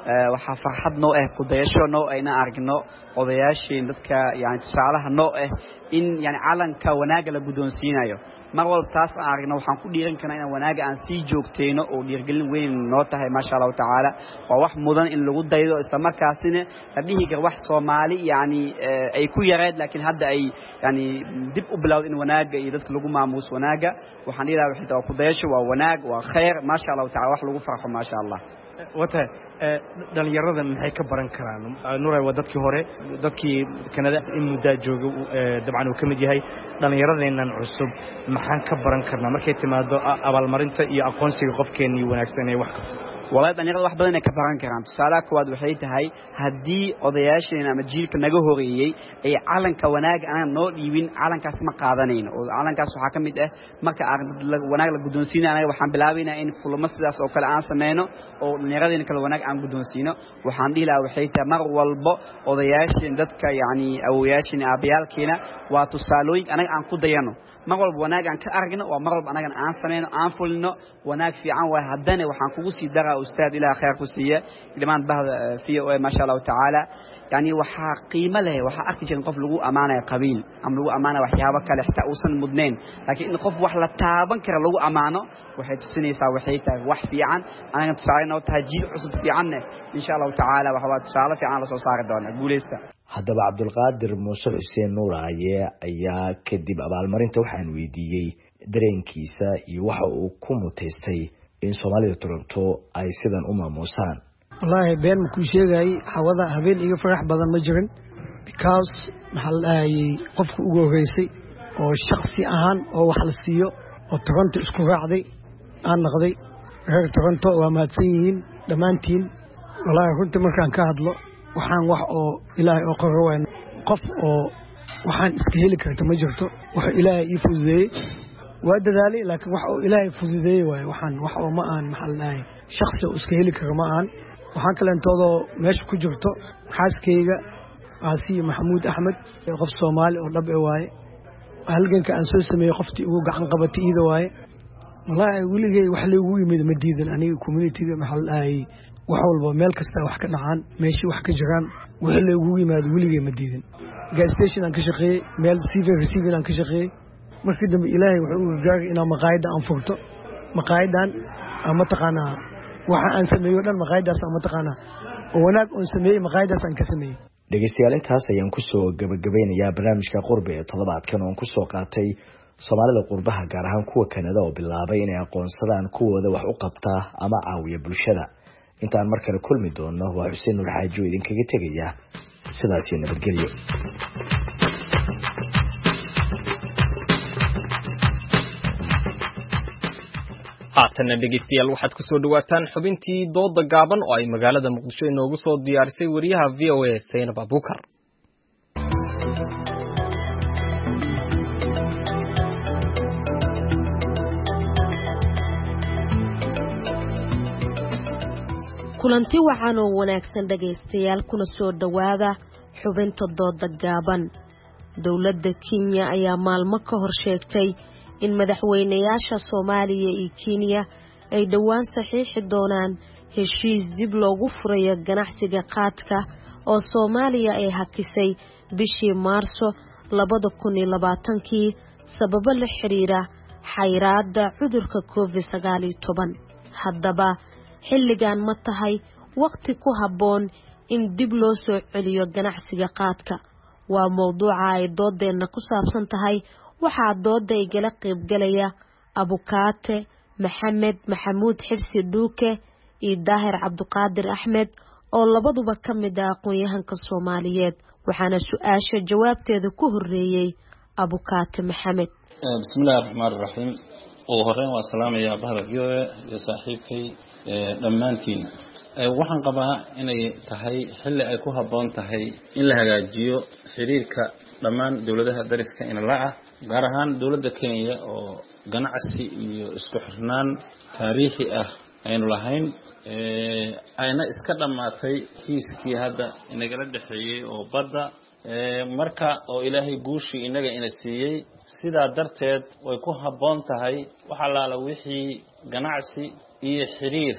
waxaa farxad noo ah kudayasho noo ayna aragno odayaasheen dadka yani tusaalaha noo ah in yani calanka wanaaga la guddoonsiinayo mar walba taas aan aragno waxaan ku dhiiran karnaa in wanaaga aan sii joogteyno oo dhiirgelin weyn noo tahay maasha Allah taala waa wax mudan in lagu daydo isla markaasina hadii gar wax Soomaali yani ay ku yareed laakiin hadda ay yani dib u bilowd in wanaaga iyo dadka lagu maamuus wanaaga waxaan ilaahay wixii ku dayasho waa wanaag waa khayr maasha Allah taala wax lagu farxo maasha Allah wata dhalinyarada maxay ka baran karaan nuuray waa dadkii hore dadkii Kanada in muddo jooga dabcan uu kamid yahay dhalinyaradeenan cusub maxaan ka baran karnaa markay timaado abaalmarinta iyo aqoonsiga qofkeenii wanaagsan ee wax qabto walaal dhalinyarada wax badan ay ka baran karaan tusaale koowaad waxay tahay hadii odayaasheena ama jiilka naga horeeyay ay calanka wanaag aan noo dhiibin calankaas ma qaadanayno oo calankaas waxa kamid ah marka wanaag la guddoonsiinayo waxaan bilaabaynaa in kulamo sidaas oo kale aan sameeyno oo dhalinyarada kala wanaag aan guddoonsiino waxaan dhiilaa waxay tahay mar walba odayaasheen dadka yani awoyaasheen aabiyaalkeena waa tusaalooyin anaga aan ku dayano mar walba wanaag aan ka aragno waa mar walba anaga aan sameeyno aan fulino wanaag fiican waa haddana waxaan kugu sii daraa ustaad ilaahay khayr ku siiya ilmaan bahda fiyo ma sha Allah taala yani waxa qiimo leh waxa arki jirin qof lagu amaanayo qabiil ama lagu amaanayo waxyaabo kale xitaa uusan mudneen laakiin in qof wax la taaban kara lagu amaano waxay tusinaysaa waxay tahay wax fiican anaga tusaaleyno tahay jiil cusub fiican insha Allah taala waxa tusaale fiican la soo saari doona guuleysta haddaba Cabdulqaadir Muuse Xuseen Nuuraaye ayaa kadib abaalmarinta waxaan weydiiyay dareenkiisa iyo waxa uu ku muteystay in Soomaalida Toronto ay sidan u maamusaan wallahi been ku sheegay hawada habeen iga farax badan ma jirin because maxal ay qofku ugu horeysay oo shakhsi ahaan oo wax la siiyo oo Toronto isku raacday aan naqday reer Toronto waa mahadsan yihiin dhamaantiin wallahi runtii markaan ka hadlo waxaan wax oo ilaahay oo qoro weyn qof oo waxaan iska heli karto ma jirto wax ilaahay ii fududeeyay waa dadaalay laakiin wax oo ilaahay fududeeyay way waxaan wax oo ma aan maxal ay shakhsi oo iska heli karo ma aan waxaan kale intoodo meesha ku jirto xaaskeyga Aasiya Maxamuud Axmed qof Soomaali oo dhab ah waaye halganka aan soo sameeyay qoftii ugu gacan qabatay iyada waaye wallahi wiligay wax lagu yimid madiidan aniga community-ga maxal ay wax walba meel kasta wax ka dhacaan meeshii wax ka jiraan wixii lagu yimaado wiligay madiidan gas station aan ka shaqeeyay meel civil receiving aan ka shaqeeyay markii dambe ilaahay wuxuu u gaaray inaan maqaayada aan furto maqaayadan ama taqaanaa waxa aan sameeyo dhan maqaayadaas ama taqaanaa oo wanaag oo sameeyay maqaayadaas aan ka sameeyay dhageystayaal intaas ayaan ku soo gabagabeynayaa barnaamijka qurbe ee toddobaadkan oo ku soo qaatay Soomaalida qurbaha gaar ahaan kuwa Kanada oo bilaabay inay aqoonsadaan kuwooda wax u qabta ama caawiya bulshada intaan mar kale kulmi doono waa Xuseen Nuur Xaaji idin kaga tagaya sidaas iyo nabadgelyo haatana dhegeystayaal waxaad ku soo dhawaataan xubintii dooda gaaban oo ay magaalada Muqdisho inoogu soo diyaarisay wariyaha V O A Saynab Abukar kulanti waxaan oo wanaagsan dhageystayaal kuna soo dhawaada xubinta dooda gaaban dawladda Kenya ayaa maalmo ka hor sheegtay in madaxweynayaasha Soomaaliya iyo Kenya ay dhawaan saxiixi doonaan heshiis dib loogu furayo ganacsiga qaadka oo Soomaaliya ay hakisay bishii Maarso labada kun iyo labaatankii sababo la xiriira xayiraadda cudurka covid sagaal iyo toban haddaba xilligan ma tahay waqti ku habboon in dib loo soo celiyo ganacsiga qaadka waa mowduuca ay doodeena ku saabsan tahay waxaa dooda igala qayb galaya Abukaate Maxamed Maxamuud Xirsi Dhuuke iyo Daahir Cabduqaadir Axmed oo labaduba ka mid ah aqoon-yahanka Soomaaliyeed waxaana su'aasha jawaabteeda ku horeeyay Abukaate Maxamed bismillaahir rahmaanir rahiim oo horeen waa salaamaya bahda V O A iyo saaxiibkay dhammaantiin waxaan qabaa inay tahay xilli ay ku habboon tahay in la hagaajiyo xiriirka dhammaan dawladaha dariska in la ah gaar ahaan dawladda Kenya oo ganacsi iyo isku xirnaan taariikhi ah aynu lahayn ayna iska dhamaatay kiiskii hadda inagala dhaxeeyay oo badda marka oo ilaahay guushii inaga ina siiyay sidaa darteed way ku habboon tahay waxa laala wixii ganacsi iyo xiriir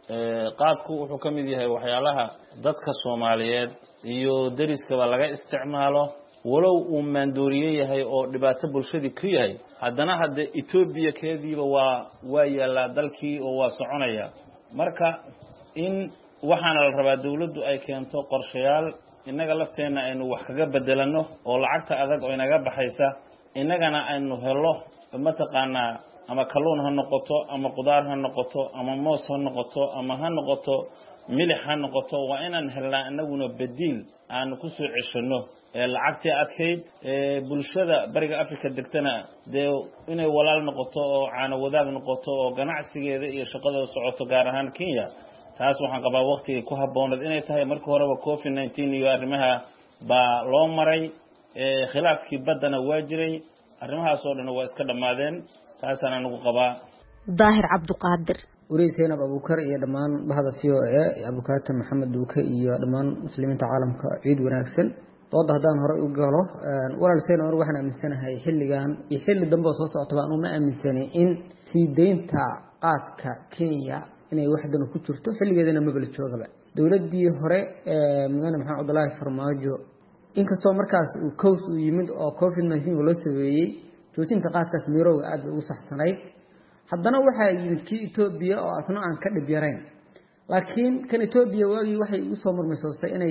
qaadku wuxuu ka mid yahay waxyaalaha dadka Soomaaliyeed iyo deriskaba laga isticmaalo walow uu maandooriye yahay oo dhibaato bulshadii ku yahay haddana hadda Ethiopia keediiba waa waa yaala dalkii oo waa soconaya marka in waxaana la rabaa dawladdu ay keento qorshayaal inaga lafteena aynu wax kaga bedelano oo lacagta adag oo inaga baxaysa inagana aynu helo mataqaanaa ama kalluun ha noqoto ama qudaar ha noqoto ama moos ha noqoto ama ha noqoto milix ha noqoto waa inaan helnaa inaguna badiil aan ku soo ceshano ee lacagtii adkeyd ee bulshada bariga Afrika degtana dee inay walaal noqoto oo caana wadaag noqoto oo ganacsigeeda iyo shaqada socoto gaar ahaan Kenya taas waxaan qabaa waqtiga ku habboonad inay tahay markii horeba covid nineteen iyo arrimaha ba loo maray ee khilaafkii badana waa jiray arrimahaas oo dhan waa iska dhamaadeen taas aan ugu qabaa daahir cabduqaadir وريسين أبو بكر يا دمان بهذا فيه أبو كاتم محمد دوكا يا دمان مسلمين تعالم كعيد وناكسن توضح دان هرأي وقاله ولا لسين أروحنا من سنة هاي يحل جان يحل الدنبا صوصة طبعا وما من سنة إن سيدين تعقاد ككينيا إن واحد إنه كتشرته حل جدنا مقبل الشغل دولة دي هرأي من أنا محمد عبد الله فرماجو إن كسر مركز وكوس ويمد أو كوفيد ناينتين ولا سوي جوتين تعقاد كسميرو عاد وصح سنايك haddana waxa yimid kii Ethiopia oo asna aan ka dhib yarayn laakiin kan Ethiopia waagi waxay u soo marmaysoostay inay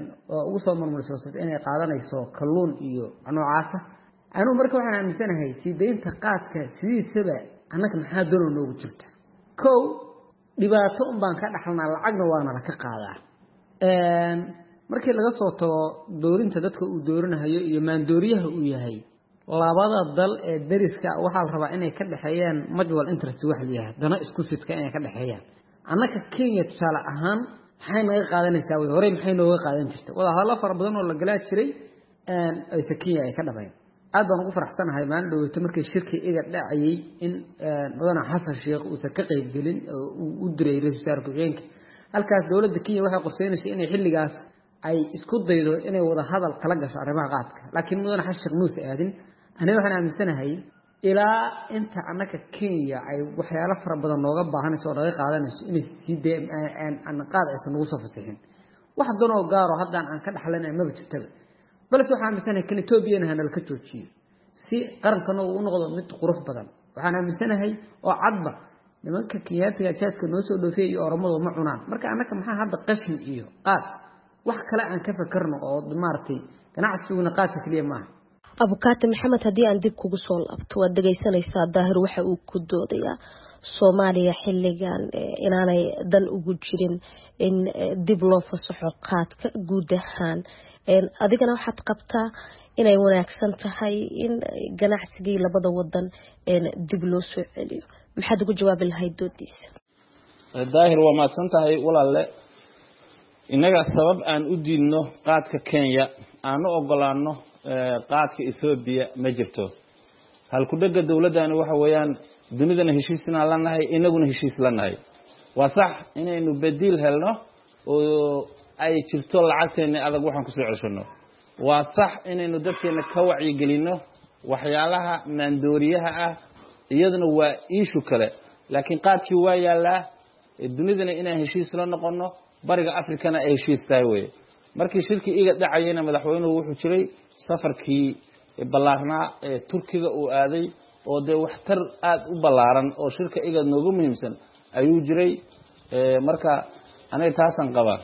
ugu soo marmaysoostay inay qaadanayso kalluun iyo noocaas anu marka waxaan aaminsanahay sideenta qaadka sidiisaba annaka maxaa doon noogu jirta kow dhibaato un baan ka dhaxalnaa lacagna waana la ka qaadaa een markii laga soo tago doorinta dadka uu doorinayo iyo maandooriyaha uu yahay labada dal ee dariska waxa la rabaa inay ka dhaxeeyaan mutual interest wax liyahay dana isku sidka inay ka dhaxeeyaan annaka Kenya tusaale ahaan maxay naga qaadanaysaa way hore maxay nooga qaadan jirtay wada hala far badan oo la galaa jiray aan ay Kenya ay ka dhabayeen aad baan ugu faraxsanahay maan dhaweyto markii shirki iga dhacayay in wadana Xasan Sheekh uu ka qayb galin oo u diray ra'iisul wasaarka halkaas dawladda Kenya waxay qorsheynaysaa inay xilligaas ay isku daydo inay wada hadal kala gasho arrimaha qaadka laakiin mudana Xasan Sheekh Muuse aadin أنا وحنا عمسناهاي إلى أنت عنك كينيا أي وحياة فرق بدن نوجب بهنا سؤال رقيق هذا نش إن سيد أن أن قاعد اسمه وصف السجن واحد دونه جار وحد عن عن كده حلنا ما بتشتغل بس وحنا عمسناه كن توبينا هنا الكتوشي سي قرن كانوا ونقض مت قروح بدن وحنا عمسناهاي وعضبة لما ككيات يا جات كنوس ودو فيه أرمض معنا مرك عنك محا هذا قشن إياه قاد وحكلا عن كيف كرنا أو دمارتي كان عسوا نقاط كليه معه أبو كاتم محمد هدي عندك كوسول أبتو ودقيسنا يسا ظاهر وحا وكدود يا صوماليا حلقان إن أنا دن أوجرين إن دبلو فصحو قاد كجودهان إن أديكنا واحد قبتا إن يوناك سنتهاي إن جناح سجي لبضا ودن إن دبلو سعليو محد يقول جواب الهيدود ديس الظاهر وما سنتهاي ولا لا إنك السبب أن أدينه قاد ككينيا أنا أقولانه qaadka Ethiopia ma jirto hal ku dhaga dawladana waxa weeyaan dunidana heshiisna la nahay inaguna heshiis la nahay waa sax inaynu badiil helno oo ay jirto lacagteena adag waxaan ku soo ceshano waa sax inaynu dadkeena ka wacyi gelino waxyaalaha maandooriyaha ah iyaduna waa issue kale laakiin qaadkii waa yaala dunidana inaan heshiis la noqono bariga Afrikana ay heshiis tahay way markii shirki iga dhacayna madaxweynuhu wuxuu jiray safarkii balaarnaa ee Turkiga uu aaday oo de waxtar aad u balaaran oo shirka iga noogu muhiimsan ayuu jiray marka anay taasan qabaa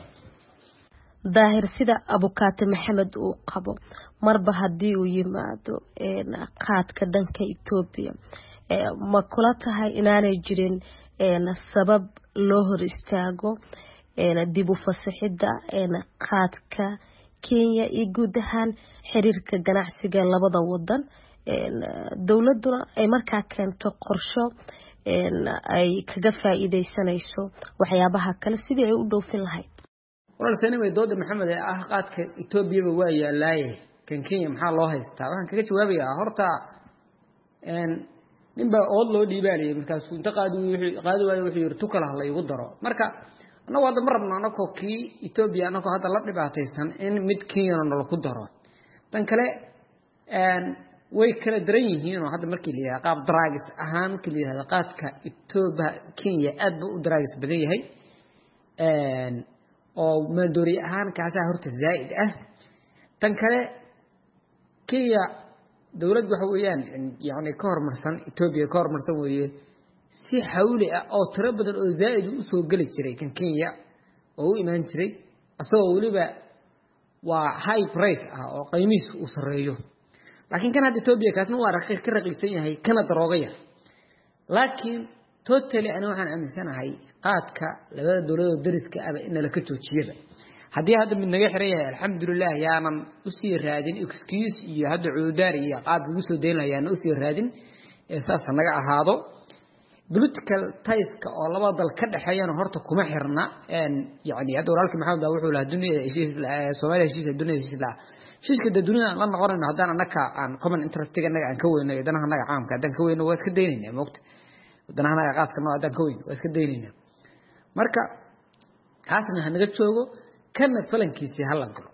daahir sida Abu Kaatim Maxamed uu qabo marba hadii uu yimaado ee qaadka dhanka Ethiopia ma kula tahay inaanay jirin ee sabab loo hor istaago ee dib u fasaxida ee qaadka Kenya iyo guud ahaan xiriirka ganacsiga labada wadan ee dawladuna ay markaa keento qorsho ee ay kaga faa'iideysanayso waxyaabaha kale sidii ay u dhoofin lahayd walaal sanamay dood Maxamed ee ah qaadka Ethiopia waa yaalay kan Kenya maxaa loo haystaa waxaan kaga jawaabayaa horta een ninba oo loo dhiibaanay markaas inta qaadi wixii qaadi waayo wixii yirtu kala hadlay ugu daro marka أنا وهذا مرة من أنا كوكي إثيوبيا أنا كهذا لب بعتيسن إن مد كينيا أنا لكو دارا تنكله أن ويكره دريه هنا هذا مركي ليه قاب دراجس أهم كلي هذا قاد كإثيوبيا كينيا أدب دراجس بديه هاي oo maandoori ahaan kaasaa horta zaa'id ah tan kale Kenya dawlad waxa weeyaan yani ka hormarsan Ethiopia ka hormarsan weeye si xawli ah oo tiro badan oo zaa'id u soo gali jiray kan Kenya oo u imaan jiray asoo waliba waa high price ah oo qiimihiisu u sareeyo laakiin kan hadda Ethiopia kaasna waa raqiiq ka raqiisan yahay kana daroogaya laakiin totally ana waxaan aaminsanahay qaadka labada dawladood dariska ah in la ka joojiyada haddii hadda mid naga xiran yahay alxamdulilah yaanan u sii raadin excuse iyo hadda cuudaar iyo qaab ugu soo deynayaan u sii raadin ee saas naga ahaado political ties-ka oo laba dal ka dhaxeeyana horta kuma xirna een yani hadda walaalkii maxamed baa wuxuu lahaa dunida heshiis Soomaaliya heshiis dunida heshiis la heshiiska dunida la noqonayna haddana annaka aan common interest-ga naga aan ka weynayo danaha naga caamka haddaan ka weyno waa iska deynayna moogta danaha naga qaaska noo haddaan ka weyno waa iska deynayna marka kaasna ha naga joogo kana falankiisi hal galo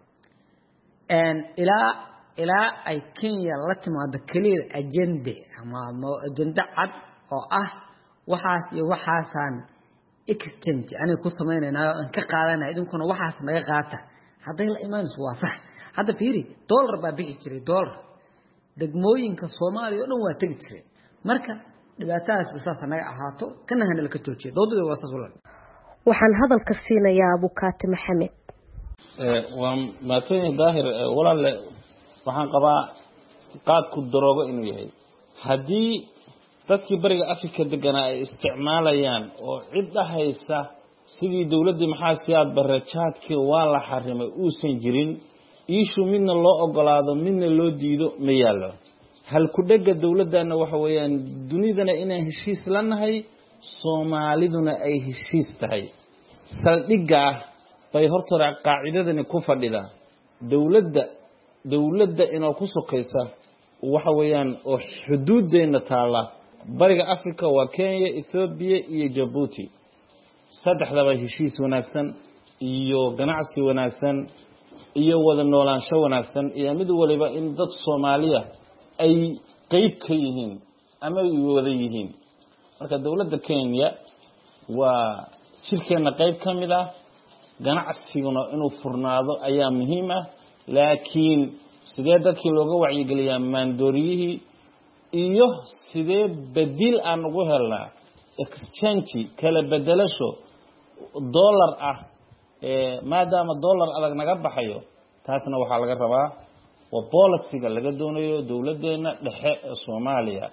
een ilaa ilaa ay Kenya la timaado clear agenda ama agenda cad oo ah waxaas iyo waxaasan exchange ani ku sameeynaa aan ka qaadanaa idinkuna waxaas naga qaata haday la iimaanayso waa sax hadda fiiri dollar baa bixi jiray dollar degmooyinka Soomaaliya oo dhan waa tagi jiray marka dhibaatadaas bisaas naga ahaato kana hanala ka joojiyo doodada waa saas walaal waxaan hadalka siinayaa Abukaati Maxamed ee waa maatay daahir walaal waxaan qabaa qaad ku daroogo inuu yahay hadii dadkii bariga Afrika deganaa ay isticmaalayaan oo cid dhahaysa sidii dawladda maxaa siyaad barajaadkii waa la xarimay uusan jirin iishu midna loo ogolaado midna loo diido ma yaalo hal ku dhaga dawladana waxa weeyaan dunidana inaan heshiis lanahay Soomaaliduna ay heshiis tahay saldhiga bay horta qaacidadani ku fadhida dawladda dawladda inoo ku sokaysa waxa weeyaan oo xuduudeena taala bariga Afrika waa Kenya Ethiopia iyo Djibouti saddexdaba heshiis wanaagsan iyo ganacsi wanaagsan iyo wada noolaansho wanaagsan iyo mid waliba in dad Soomaaliya ay qayb ka yihiin ama ay wada yihiin marka dawladda Kenya waa shirkeena qayb kamid ah ganacsiguna inuu furnaado ayaa muhiim ah laakiin sidee dadkii looga wacyi geliyaa maandooriyihii iyo sidee bedel aan ugu helnaa exchange kala bedelasho dollar ah ee maadaama dollar adag naga baxayo taasna waxa laga rabaa waa policy-ga laga doonayo dawladeena dhexe ee Soomaaliya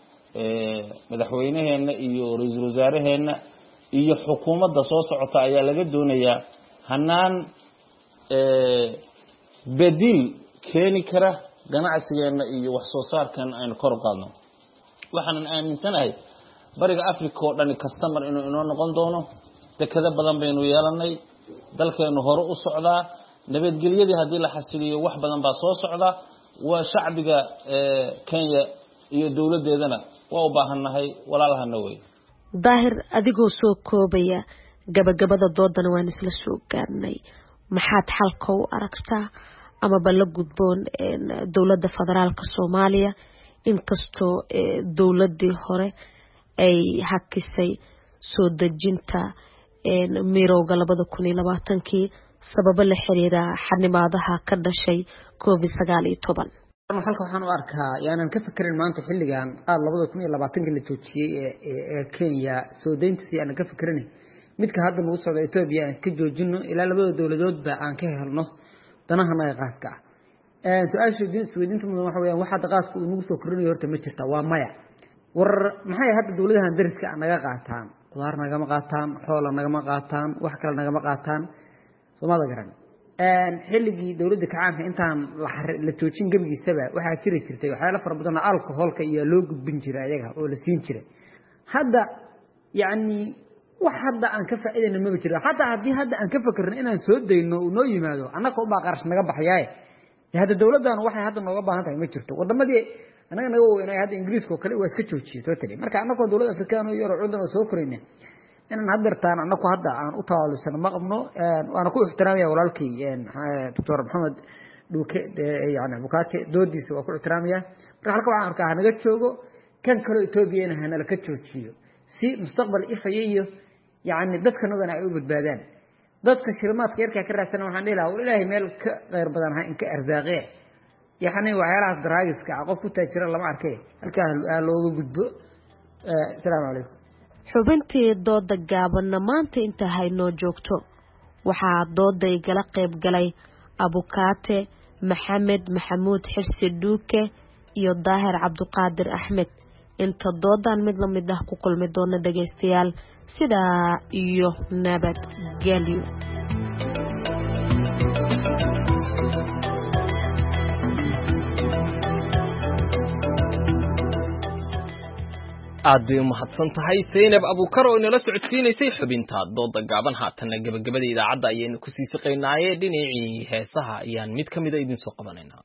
ee madaxweynaheena iyo ra'iisul wasaaraheena iyo xukuumadda soo socota ayaa laga doonayaa hanaan ee bedel keeni kara ganacsigeena iyo wax soo saarkan aynu kor u qaadno waxaan aaminsanahay bariga Afrika oo dhan customer inuu inoo noqon doono dekada badan baynu yeelanay dalkeenu hore u socdaa nabadgelyadii hadii la xasiliyo wax badan baa soo socda waa shacbiga ee Kenya iyo dawladeedana waa u baahanahay walaalahana way daahir adigoo soo koobaya gabagabada doodana waan isla soo gaarnay maxaad xalka u aragtaa ama balla gudboon dawladda federaalka Soomaaliya inkastoo dawladii hore ay hakisay soo dejinta mirowga labada kun iyo labaatan-kii sabab la xiriira xanimaadaha ka dhashay covid sagaal iyo toban halka waxaan u arkaa yaanan ka fikirin maanta xilligan qaad labada kun iyo labaatan-kii la joojiyay ee Kenya soo deyntiisa aan ka fikirin midka hadda noo socda Ethiopia aan ka joojino ilaa labada dawladood ba aan ka helno danaha naga qaaska ee su'aasha isweydiinta mudan waxa weeyaan waxa daqaadku uu nagu soo korinayo horta ma jirta waa maya war maxay hadda dawladahan dariska naga qaataan qudaar naga ma qaataan xoolo naga ma qaataan wax kale naga ma qaataan Soomaalida garan een xilligii dawladda kacaanka intaan la joojin gabigiisaba waxa jiri jirtay waxa la farabadan alcoholka iyo loo gudbin jiray ayaga oo la siin jiray hadda yaani wax hadda aan ka faa'iideyna ma jiro hatta hadii hadda aan ka fikirno inaan soo deyno oo noo yimaado annaka u baa qarash naga baxayay hadda dawladdan waxay hadda nooga baahan tahay ma jirto wadamadii anaga naga weynay hadda Ingiriiska oo kale waa iska joojiyay totally marka annaka dawladda Afrikaan iyo Yurub oo soo koreynay inaan hadartaan annaka hadda aan u tawaalusano ma qabno waana ku ixtiraamaya walaalkii Doctor Maxamed Duke yaani Abukaati doodiisa waa ku ixtiraamaya marka halka waxaan arkaa naga joogo kan kale Ethiopia hana la ka joojiyo si mustaqbal ifayayo yaani dadka nagana ay u badbaadaan dadka shirmaadka yarkaa ka raadsana waxaan dhihi lahaa war ilaahay meel ka khayr badan ha inka arsaaqee yaxni waxyaalahaas daraagiska ah qof ku taajira lama arkay halkaa aa looga gudbo asalaamu calaykum xubintii dooda gaabanna maanta inta haynoo joogto waxaa dooda igala qayb galay abukaate maxamed maxamuud xirsi dhuuke iyo daahir cabduqaadir axmed inta doodan mid la mid ah ku kulmi doona dhagaystayaal sidaa iyo nabadgelyo aad bay u mahadsan tahay Zainab Abuukar oo inala socodsiinaysay xubinta dooda gaaban haatana gabagabada idaacadda ayaynu ku sii shaqeynaaye dhinacii heesaha ayaan mid ka mid ah idin soo qabanaynaa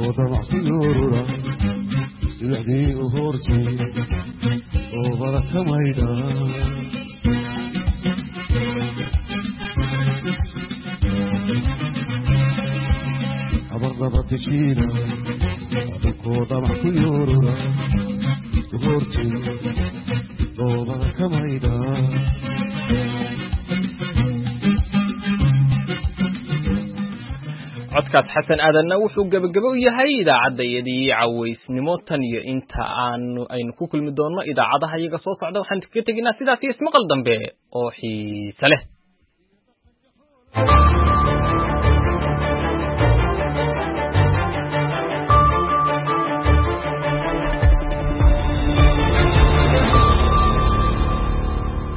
ودمع في يورورا يلعدي وهورتي وبركة ميدا أبرد بتشينا أبوك ودمع في يورورا وهورتي وبركة ميدا codkaas xasan aadanna wuxuu gabagabo u yahay idaacadayadii cawaysnimo tan iyo inta aanu aynu ku kulmi doonno idaacadaha iyaga soo socda waxaan kaga teginaa sidaas iyo ismaqal dambe oo xiise leh